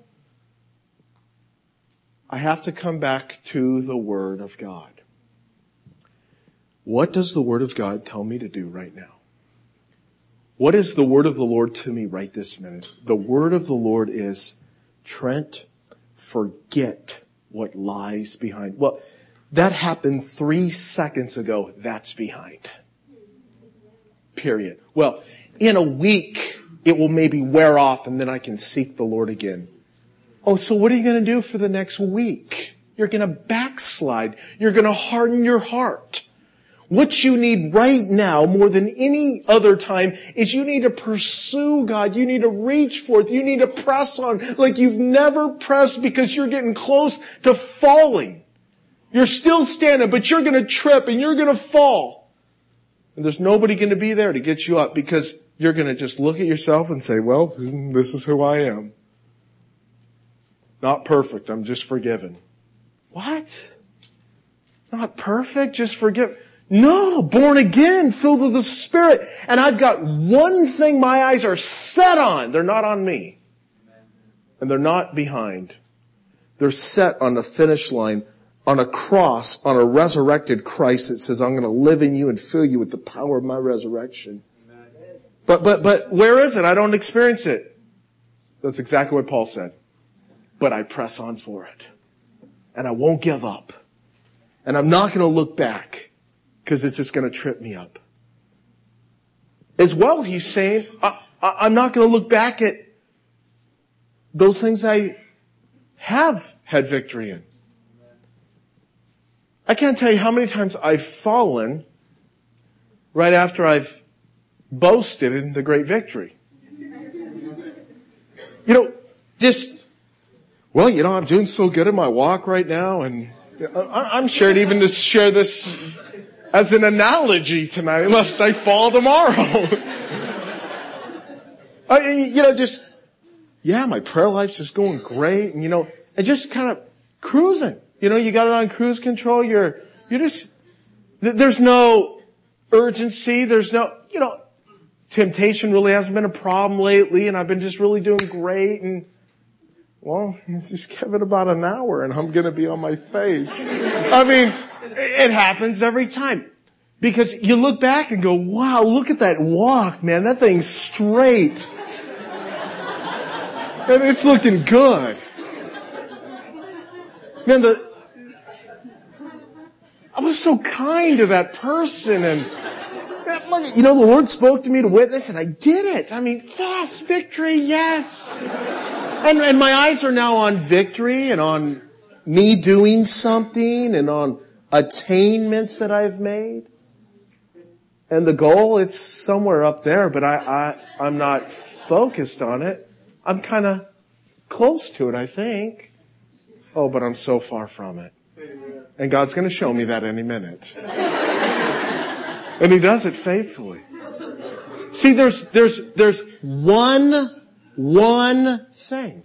I have to come back to the Word of God. What does the Word of God tell me to do right now? What is the word of the Lord to me right this minute? The word of the Lord is, Trent, forget what lies behind. Well, that happened three seconds ago. That's behind. Period. Well, in a week, it will maybe wear off and then I can seek the Lord again. Oh, so what are you going to do for the next week? You're going to backslide. You're going to harden your heart. What you need right now, more than any other time, is you need to pursue God. You need to reach forth. You need to press on like you've never pressed because you're getting close to falling. You're still standing, but you're going to trip and you're going to fall. And there's nobody going to be there to get you up because you're going to just look at yourself and say, well, this is who I am. Not perfect. I'm just forgiven. What? Not perfect? Just forgive? No, born again, filled with the Spirit. And I've got one thing my eyes are set on. They're not on me. And they're not behind. They're set on the finish line, on a cross, on a resurrected Christ that says, I'm going to live in you and fill you with the power of my resurrection. But, but, but where is it? I don't experience it. That's exactly what Paul said. But I press on for it. And I won't give up. And I'm not going to look back. Because it's just going to trip me up. As well, he's saying, I, I, I'm not going to look back at those things I have had victory in. I can't tell you how many times I've fallen right after I've boasted in the great victory. You know, just, well, you know, I'm doing so good in my walk right now, and I'm sure to even just share this as an analogy tonight, lest I fall tomorrow. I, you know, just, yeah, my prayer life's just going great. And, you know, and just kind of cruising. You know, you got it on cruise control. You're, you're just, there's no urgency. There's no, you know, temptation really hasn't been a problem lately. And I've been just really doing great. And, well, just give it about an hour and I'm going to be on my face. I mean, it happens every time. Because you look back and go, wow, look at that walk, man. That thing's straight. And it's looking good. Man, the, I was so kind to that person. And, you know, the Lord spoke to me to witness and I did it. I mean, yes, victory, yes. And, and my eyes are now on victory and on me doing something and on attainments that I've made. And the goal, it's somewhere up there, but I, I, I'm not focused on it. I'm kind of close to it, I think. Oh, but I'm so far from it. And God's going to show me that any minute. And He does it faithfully. See, there's, there's, there's one, one thing.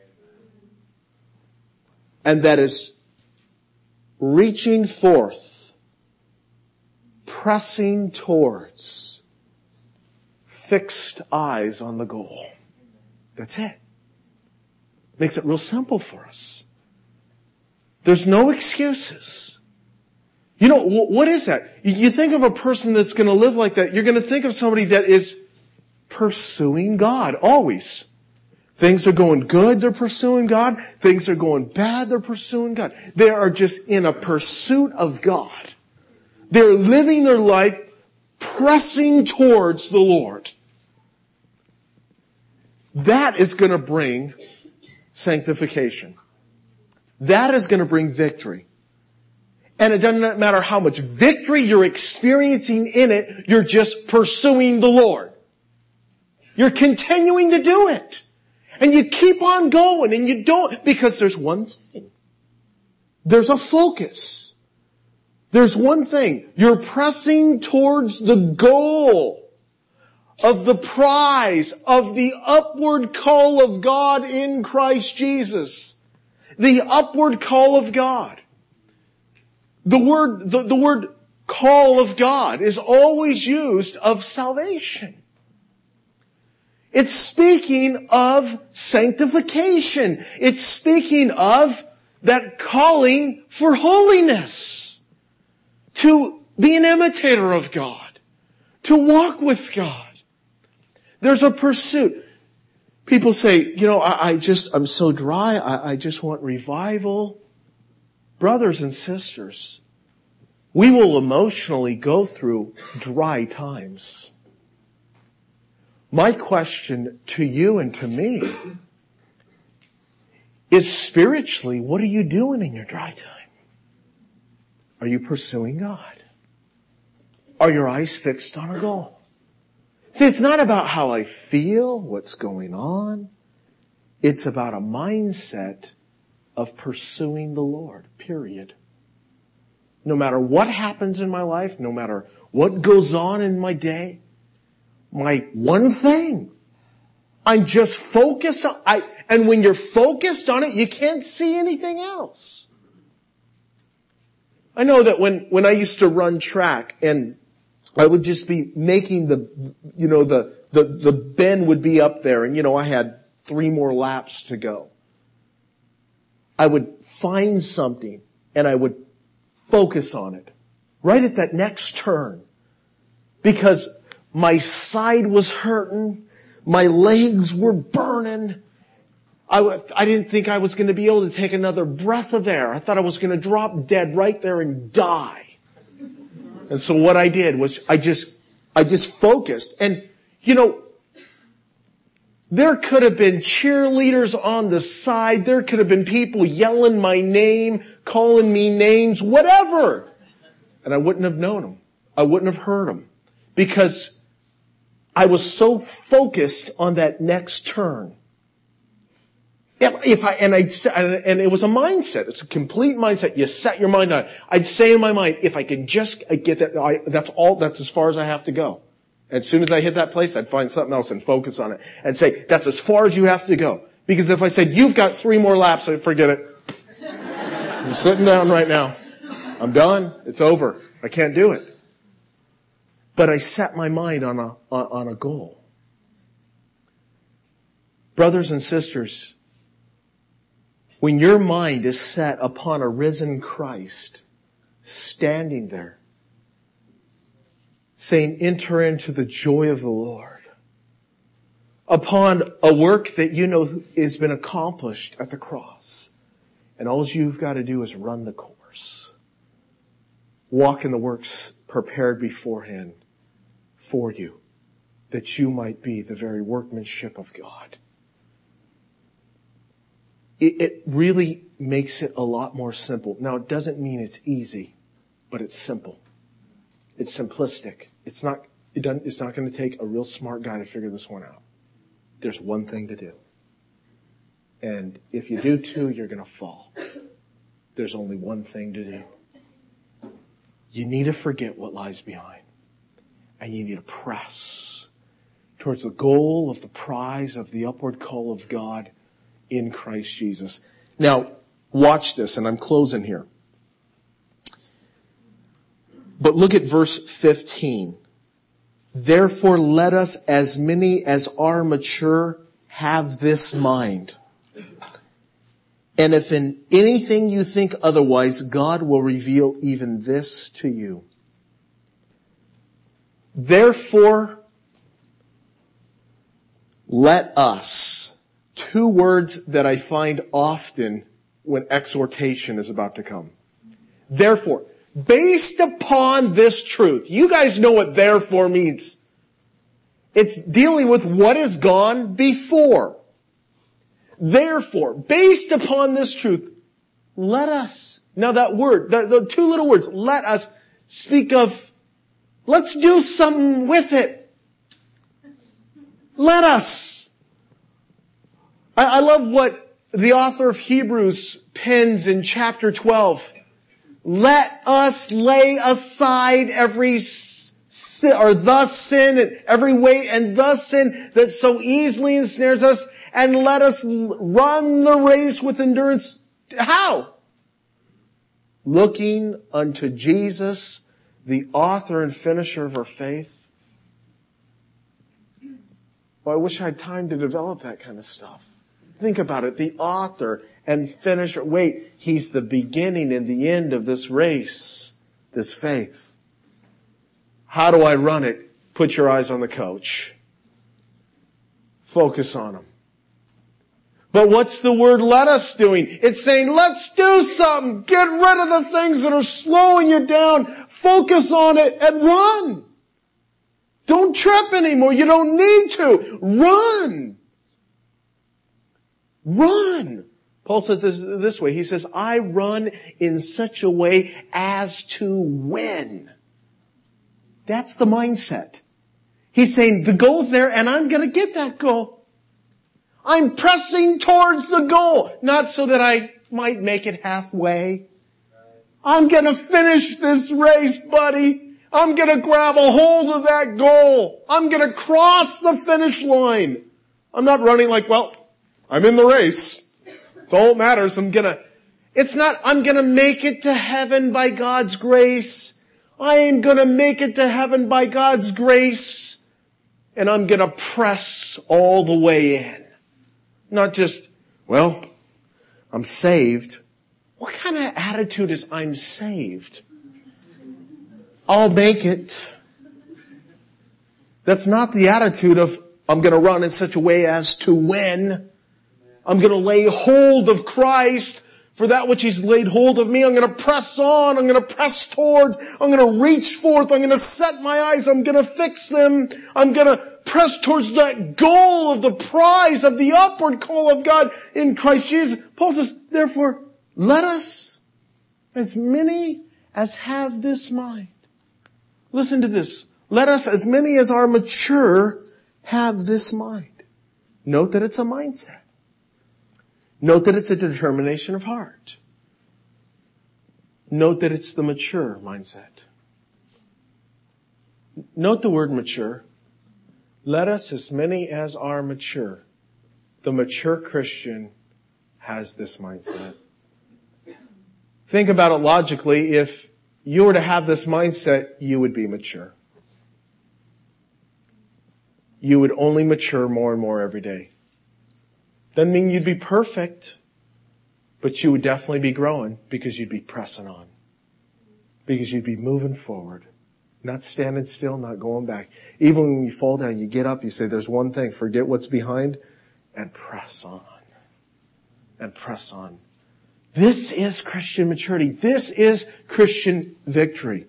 And that is reaching forth, pressing towards, fixed eyes on the goal. That's it. Makes it real simple for us. There's no excuses. You know, what is that? You think of a person that's going to live like that, you're going to think of somebody that is pursuing God, always. Things are going good, they're pursuing God. Things are going bad, they're pursuing God. They are just in a pursuit of God. They're living their life pressing towards the Lord. That is going to bring sanctification. That is going to bring victory. And it doesn't matter how much victory you're experiencing in it, you're just pursuing the Lord. You're continuing to do it. And you keep on going and you don't, because there's one thing. There's a focus. There's one thing. You're pressing towards the goal of the prize of the upward call of God in Christ Jesus. The upward call of God. The word, the, the word call of God is always used of salvation. It's speaking of sanctification. It's speaking of that calling for holiness. To be an imitator of God. To walk with God. There's a pursuit. People say, you know, I, I just, I'm so dry. I, I just want revival. Brothers and sisters, we will emotionally go through dry times. My question to you and to me is spiritually, what are you doing in your dry time? Are you pursuing God? Are your eyes fixed on a goal? See, it's not about how I feel, what's going on. It's about a mindset of pursuing the Lord, period. No matter what happens in my life, no matter what goes on in my day, my one thing, I'm just focused on, I, and when you're focused on it, you can't see anything else. I know that when, when I used to run track and I would just be making the, you know, the, the, the bend would be up there and, you know, I had three more laps to go. I would find something and I would focus on it right at that next turn because my side was hurting. My legs were burning. I, w- I didn't think I was going to be able to take another breath of air. I thought I was going to drop dead right there and die. And so what I did was I just, I just focused. And, you know, there could have been cheerleaders on the side. There could have been people yelling my name, calling me names, whatever. And I wouldn't have known them. I wouldn't have heard them because I was so focused on that next turn. If, if I, and I, and it was a mindset. It's a complete mindset. You set your mind on it. I'd say in my mind, if I can just get that, I, that's all, that's as far as I have to go. And as soon as I hit that place, I'd find something else and focus on it and say, that's as far as you have to go. Because if I said, you've got three more laps, I'd forget it. I'm sitting down right now. I'm done. It's over. I can't do it. But I set my mind on a, on, on a goal. Brothers and sisters, when your mind is set upon a risen Christ, standing there, saying, enter into the joy of the Lord, upon a work that you know has been accomplished at the cross, and all you've got to do is run the course. Walk in the works prepared beforehand for you, that you might be the very workmanship of God. It really makes it a lot more simple. Now, it doesn't mean it's easy, but it's simple. It's simplistic. It's not, it doesn't, it's not going to take a real smart guy to figure this one out. There's one thing to do. And if you do two, you're going to fall. There's only one thing to do. You need to forget what lies behind. And you need to press towards the goal of the prize of the upward call of God in Christ Jesus. Now, watch this, and I'm closing here. But look at verse fifteen. Therefore, let us, as many as are mature, have this mind. And if in anything you think otherwise, God will reveal even this to you. Therefore, let us. Two words that I find often when exhortation is about to come. Therefore, based upon this truth, you guys know what therefore means. It's dealing with what has gone before. Therefore, based upon this truth, let us. Now that word, the, the two little words, let us, speak of, let's do something with it. Let us. I love what the author of Hebrews pens in chapter twelve. Let us lay aside every sin, or the sin, and every weight and the sin that so easily ensnares us, and let us run the race with endurance. How? Looking unto Jesus, the author and finisher of our faith. Well, I wish I had time to develop that kind of stuff. Think about it. The author and finisher. Wait, he's the beginning and the end of this race, this faith. How do I run it? Put your eyes on the coach. Focus on him. But what's the word let us doing? It's saying, let's do something. Get rid of the things that are slowing you down. Focus on it and run. Don't trip anymore. You don't need to. Run. Run. Paul said this this way. He says, I run in such a way as to win. That's the mindset. He's saying, the goal's there and I'm going to get that goal. I'm pressing towards the goal, not so that I might make it halfway. I'm going to finish this race, buddy. I'm going to grab a hold of that goal. I'm going to cross the finish line. I'm not running like, well, I'm in the race. It's all that matters. I'm going to, it's not, I'm going to make it to heaven by God's grace. I am going to make it to heaven by God's grace. And I'm going to press all the way in. Not just, well, I'm saved. What kind of attitude is I'm saved? I'll make it. That's not the attitude of I'm going to run in such a way as to win. I'm going to lay hold of Christ for that which He's laid hold of me. I'm going to press on. I'm going to press towards. I'm going to reach forth. I'm going to set my eyes. I'm going to fix them. I'm going to press towards that goal of the prize of the upward call of God in Christ Jesus. Paul says, therefore, let us, as many as have this mind. Listen to this. Let us, as many as are mature, have this mind. Note that it's a mindset. Note that it's a determination of heart. Note that it's the mature mindset. Note the word mature. Let us, as many as are mature. The mature Christian has this mindset. Think about it logically. If you were to have this mindset, you would be mature. You would only mature more and more every day. Doesn't mean you'd be perfect, but you would definitely be growing because you'd be pressing on. Because you'd be moving forward. Not standing still, not going back. Even when you fall down, you get up, you say, there's one thing, forget what's behind, and press on. And press on. This is Christian maturity. This is Christian victory.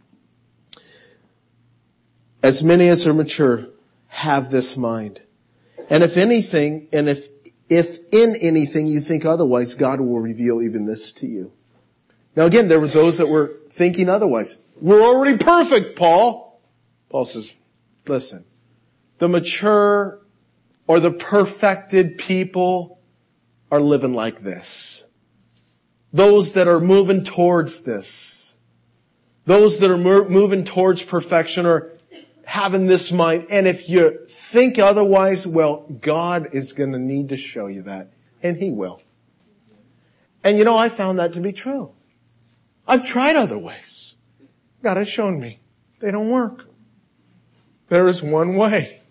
As many as are mature, have this mind. And if anything, and if, if in anything you think otherwise, God will reveal even this to you. Now again, there were those that were thinking otherwise. We're already perfect, Paul. Paul says, listen, the mature or the perfected people are living like this. Those that are moving towards this. Those that are moving towards perfection are having this mind. And if you think otherwise, well, God is going to need to show you that. And He will. And you know, I found that to be true. I've tried other ways. God has shown me. They don't work. There is one way.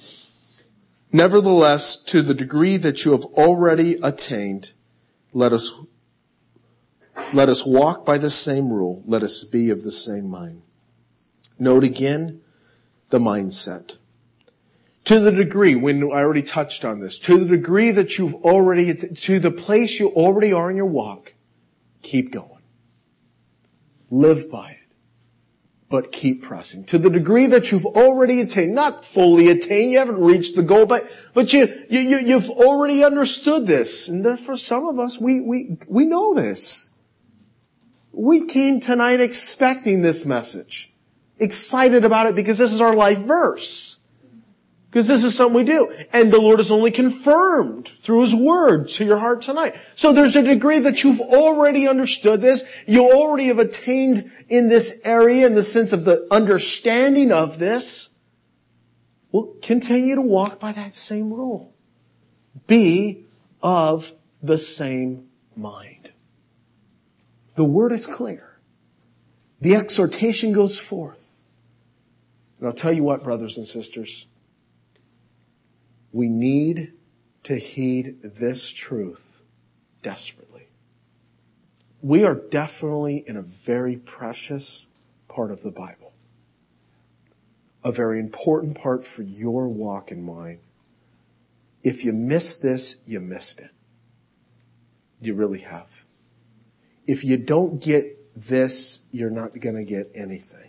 Nevertheless, to the degree that you have already attained, let us, let us walk by the same rule. Let us be of the same mind. Note again the mindset. To the degree, when I already touched on this, to the degree that you've already, to the place you already are in your walk, keep going. Live by it. But keep pressing. To the degree that you've already attained, not fully attained, you haven't reached the goal, but, but you, you, you, you've already understood this. And then for some of us, we, we, we know this. We came tonight expecting this message. Excited about it because this is our life verse. Because this is something we do. And the Lord has only confirmed through His Word to your heart tonight. So there's a degree that you've already understood this. You already have attained in this area in the sense of the understanding of this. Well, continue to walk by that same rule. Be of the same mind. The Word is clear. The exhortation goes forth. And I'll tell you what, brothers and sisters. We need to heed this truth desperately. We are definitely in a very precious part of the Bible. A very important part for your walk and mine. If you miss this, you missed it. You really have. If you don't get this, you're not going to get anything.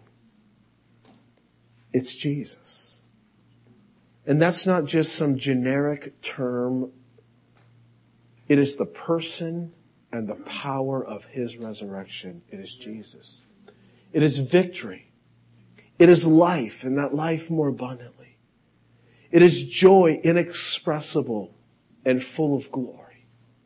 It's Jesus. And that's not just some generic term. It is the person and the power of His resurrection. It is Jesus. It is victory. It is life, and that life more abundantly. It is joy inexpressible and full of glory.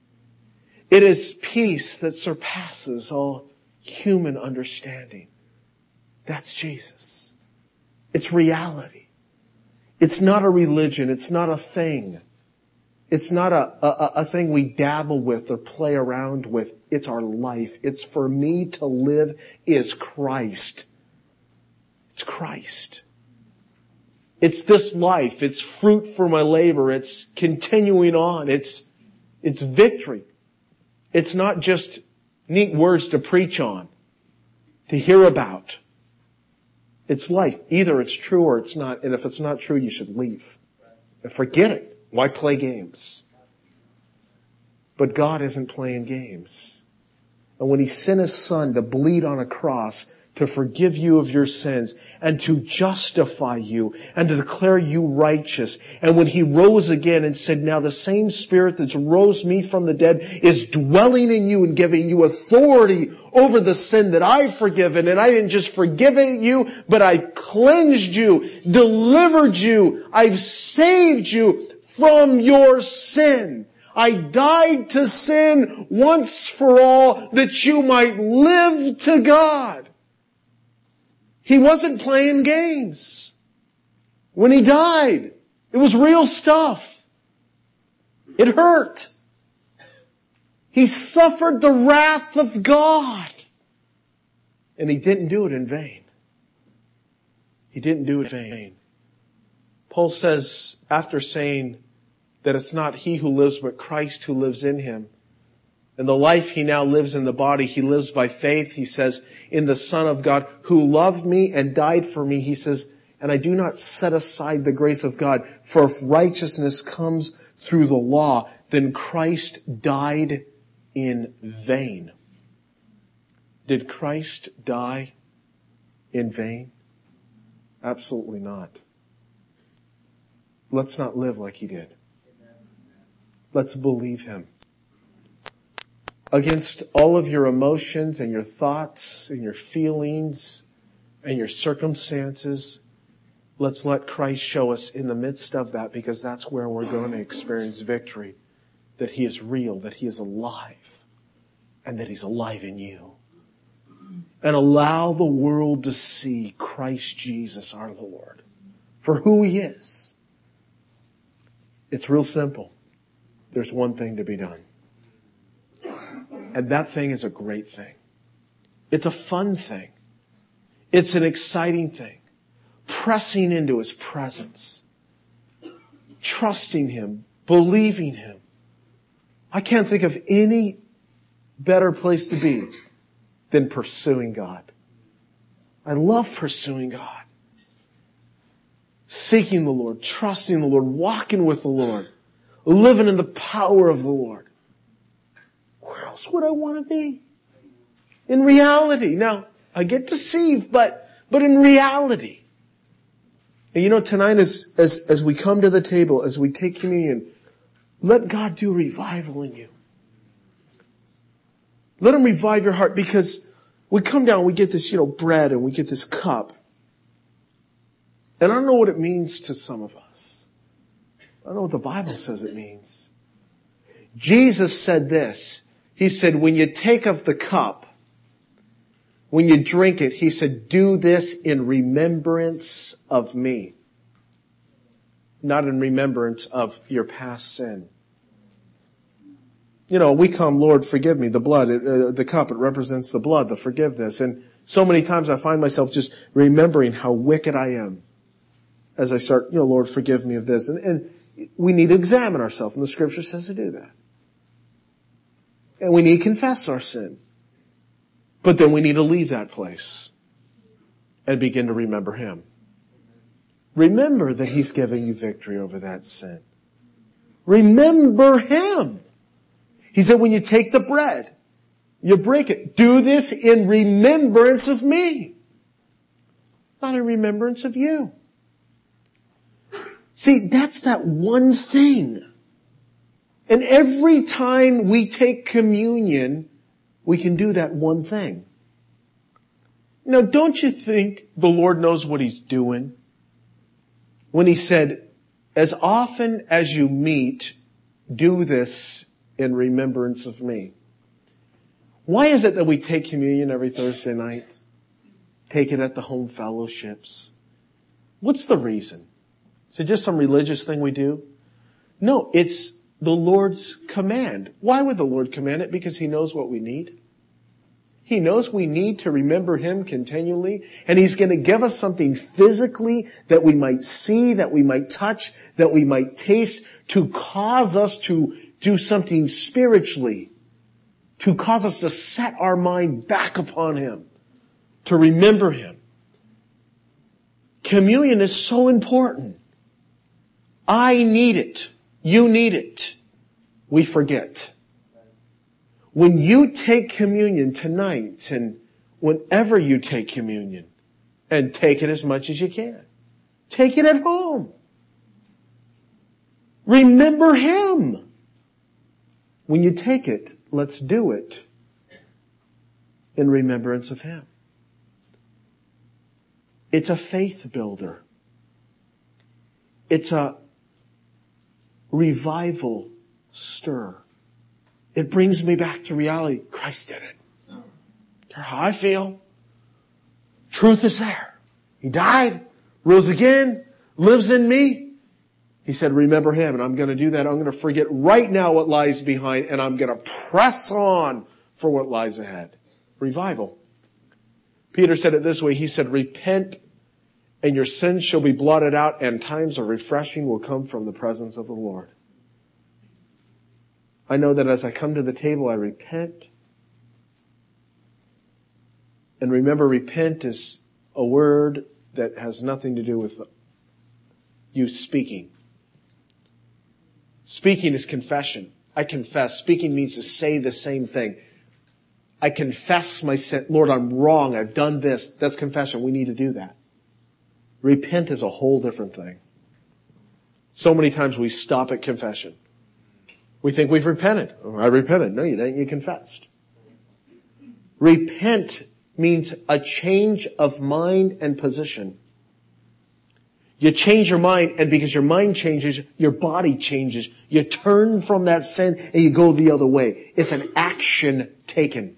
It is peace that surpasses all human understanding. That's Jesus. It's reality. It's not a religion. It's not a thing. It's not a, a, a thing we dabble with or play around with. It's our life. It's for me to live is Christ. It's Christ. It's this life. It's fruit for my labor. It's continuing on. It's, it's victory. It's not just neat words to preach on, to hear about. It's life. Either it's true or it's not. And if it's not true, you should leave. And forget it. Why play games? But God isn't playing games. And when He sent His Son to bleed on a cross, to forgive you of your sins, and to justify you, and to declare you righteous, and when He rose again and said, now the same Spirit that rose me from the dead is dwelling in you and giving you authority over the sin that I've forgiven, and I didn't just forgive you, but I've cleansed you, delivered you, I've saved you from your sin. I died to sin once for all that you might live to God. He wasn't playing games. When He died, it was real stuff. It hurt. He suffered the wrath of God. And He didn't do it in vain. He didn't do it in vain. Paul says, after saying that it's not he who lives, but Christ who lives in him, and the life he now lives in the body, he lives by faith, he says, in the Son of God who loved me and died for me. He says, and I do not set aside the grace of God, for if righteousness comes through the law, then Christ died in vain. Did Christ die in vain? Absolutely not. Let's not live like He did. Let's believe Him. Against all of your emotions and your thoughts and your feelings and your circumstances, let's let Christ show us in the midst of that, because that's where we're going to experience victory. That He is real, that He is alive, and that He's alive in you. And allow the world to see Christ Jesus our Lord for who He is. It's real simple. There's one thing to be done. And that thing is a great thing. It's a fun thing. It's an exciting thing. Pressing into His presence. Trusting Him. Believing Him. I can't think of any better place to be than pursuing God. I love pursuing God. Seeking the Lord. Trusting the Lord. Walking with the Lord. Living in the power of the Lord. Where else would I want to be? In reality. Now, I get deceived, but, but in reality. And you know, tonight as, as, as we come to the table, as we take communion, let God do revival in you. Let Him revive your heart, because we come down, we get this, you know, bread and we get this cup. And I don't know what it means to some of us. I don't know what the Bible says it means. Jesus said this. He said, when you take of the cup, when you drink it, He said, do this in remembrance of me. Not in remembrance of your past sin. You know, we come, Lord, forgive me, the blood, uh, the cup, it represents the blood, the forgiveness. And so many times I find myself just remembering how wicked I am as I start, you know, Lord, forgive me of this. And, and we need to examine ourselves, and the Scripture says to do that. And we need to confess our sin. But then we need to leave that place and begin to remember Him. Remember that He's giving you victory over that sin. Remember Him. He said, when you take the bread, you break it. Do this in remembrance of me. Not in remembrance of you. See, that's that one thing. And every time we take communion, we can do that one thing. Now, don't you think the Lord knows what He's doing when He said, as often as you meet, do this in remembrance of me? Why is it that we take communion every Thursday night? Take it at the home fellowships? What's the reason? Is it just some religious thing we do? No, it's the Lord's command. Why would the Lord command it? Because He knows what we need. He knows we need to remember Him continually, and He's going to give us something physically that we might see, that we might touch, that we might taste, to cause us to do something spiritually, to cause us to set our mind back upon Him, to remember Him. Communion is so important. I need it. You need it. We forget. When you take communion tonight, and whenever you take communion, and take it as much as you can, take it at home. Remember Him. When you take it, let's do it in remembrance of Him. It's a faith builder. It's a revival stir. It brings me back to reality. Christ did it. That's how I feel. Truth is there. He died, rose again, lives in me. He said, remember Him, and I'm going to do that. I'm going to forget right now what lies behind, and I'm going to press on for what lies ahead. Revival. Peter said it this way. He said, repent, and your sins shall be blotted out, and times of refreshing will come from the presence of the Lord. I know that as I come to the table, I repent. And remember, repent is a word that has nothing to do with you speaking. Speaking is confession. I confess. Speaking means to say the same thing. I confess my sin. Lord, I'm wrong. I've done this. That's confession. We need to do that. Repent is a whole different thing. So many times we stop at confession. We think we've repented. Oh, I repented. No, you didn't. You confessed. Repent means a change of mind and position. You change your mind, and because your mind changes, your body changes. You turn from that sin and you go the other way. It's an action taken.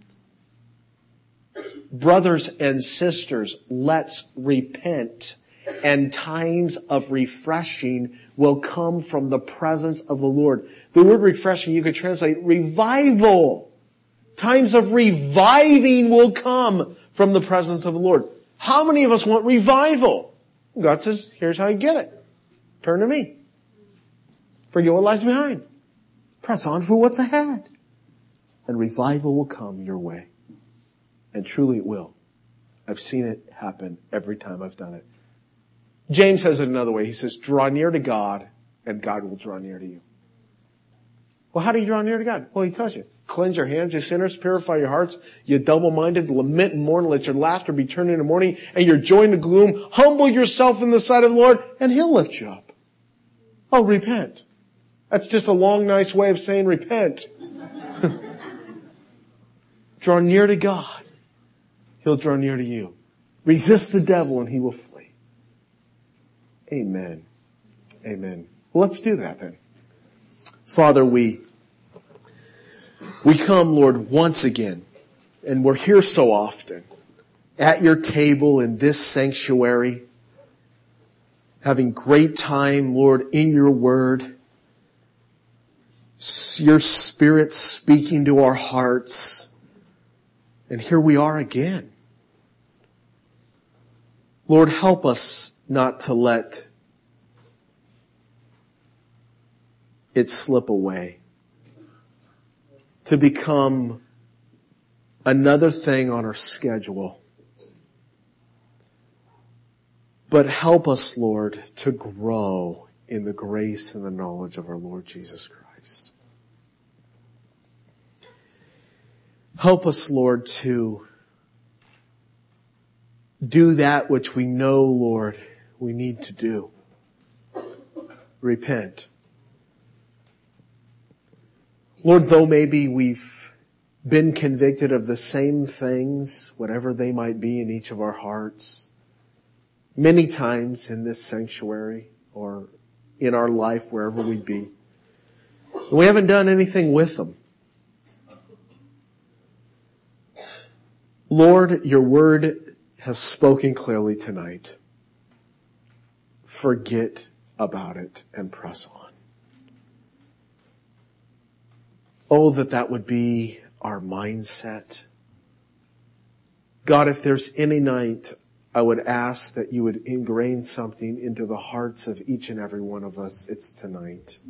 Brothers and sisters, let's repent, and times of refreshing will come from the presence of the Lord. The word refreshing, you could translate revival. Times of reviving will come from the presence of the Lord. How many of us want revival? God says, here's how you get it. Turn to me. Forget what lies behind. Press on for what's ahead. And revival will come your way. And truly it will. I've seen it happen every time I've done it. James says it another way. He says, draw near to God, and God will draw near to you. Well, how do you draw near to God? Well, He tells you. Cleanse your hands, you sinners. Purify your hearts, you double-minded. Lament and mourn. Let your laughter be turned into mourning, and your joy into gloom. Humble yourself in the sight of the Lord, and He'll lift you up. Oh, repent. That's just a long, nice way of saying repent. Draw near to God. He'll draw near to you. Resist the devil, and he will flee. Amen. Amen. Well, let's do that then. Father, we, we come, Lord, once again, and we're here so often, at your table in this sanctuary, having great time, Lord, in your word, your Spirit speaking to our hearts, and here we are again. Lord, help us not to let it slip away, to become another thing on our schedule. But help us, Lord, to grow in the grace and the knowledge of our Lord Jesus Christ. Help us, Lord, to do that which we know, Lord, we need to do. Repent. Lord, though maybe we've been convicted of the same things, whatever they might be in each of our hearts, many times in this sanctuary or in our life, wherever we be. We haven't done anything with them. Lord, your word has spoken clearly tonight. Forget about it and press on. Oh, that that would be our mindset. God, if there's any night, I would ask that you would ingrain something into the hearts of each and every one of us. It's tonight.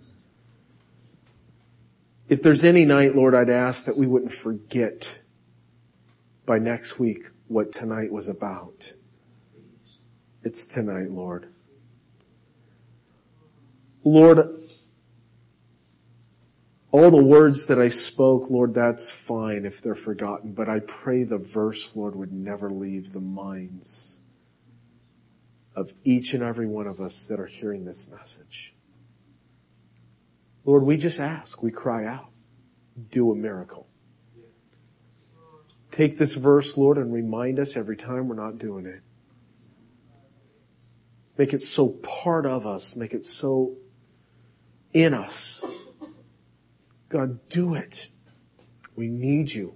If there's any night, Lord, I'd ask that we wouldn't forget by next week what tonight was about. It's tonight, Lord. Lord, all the words that I spoke, Lord, that's fine if they're forgotten, but I pray the verse, Lord, would never leave the minds of each and every one of us that are hearing this message. Lord, we just ask, we cry out, do a miracle. Take this verse, Lord, and remind us every time we're not doing it. Make it so part of us. Make it so in us. God, do it. We need you.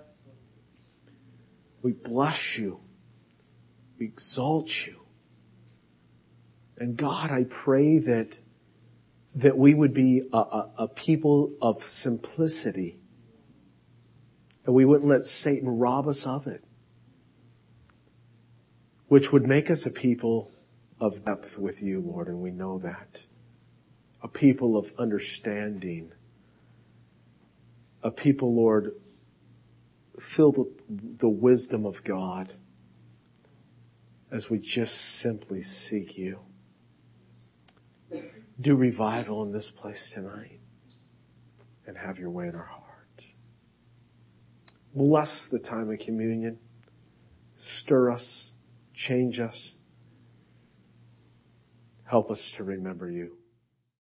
We bless you. We exalt you. And God, I pray that, that we would be a, a, a people of simplicity. And we wouldn't let Satan rob us of it. Which would make us a people of depth with you, Lord, and we know that. A people of understanding. A people, Lord, filled with the wisdom of God as we just simply seek you. Do revival in this place tonight and have your way in our heart. Bless the time of communion. Stir us, change us. Help us to remember you.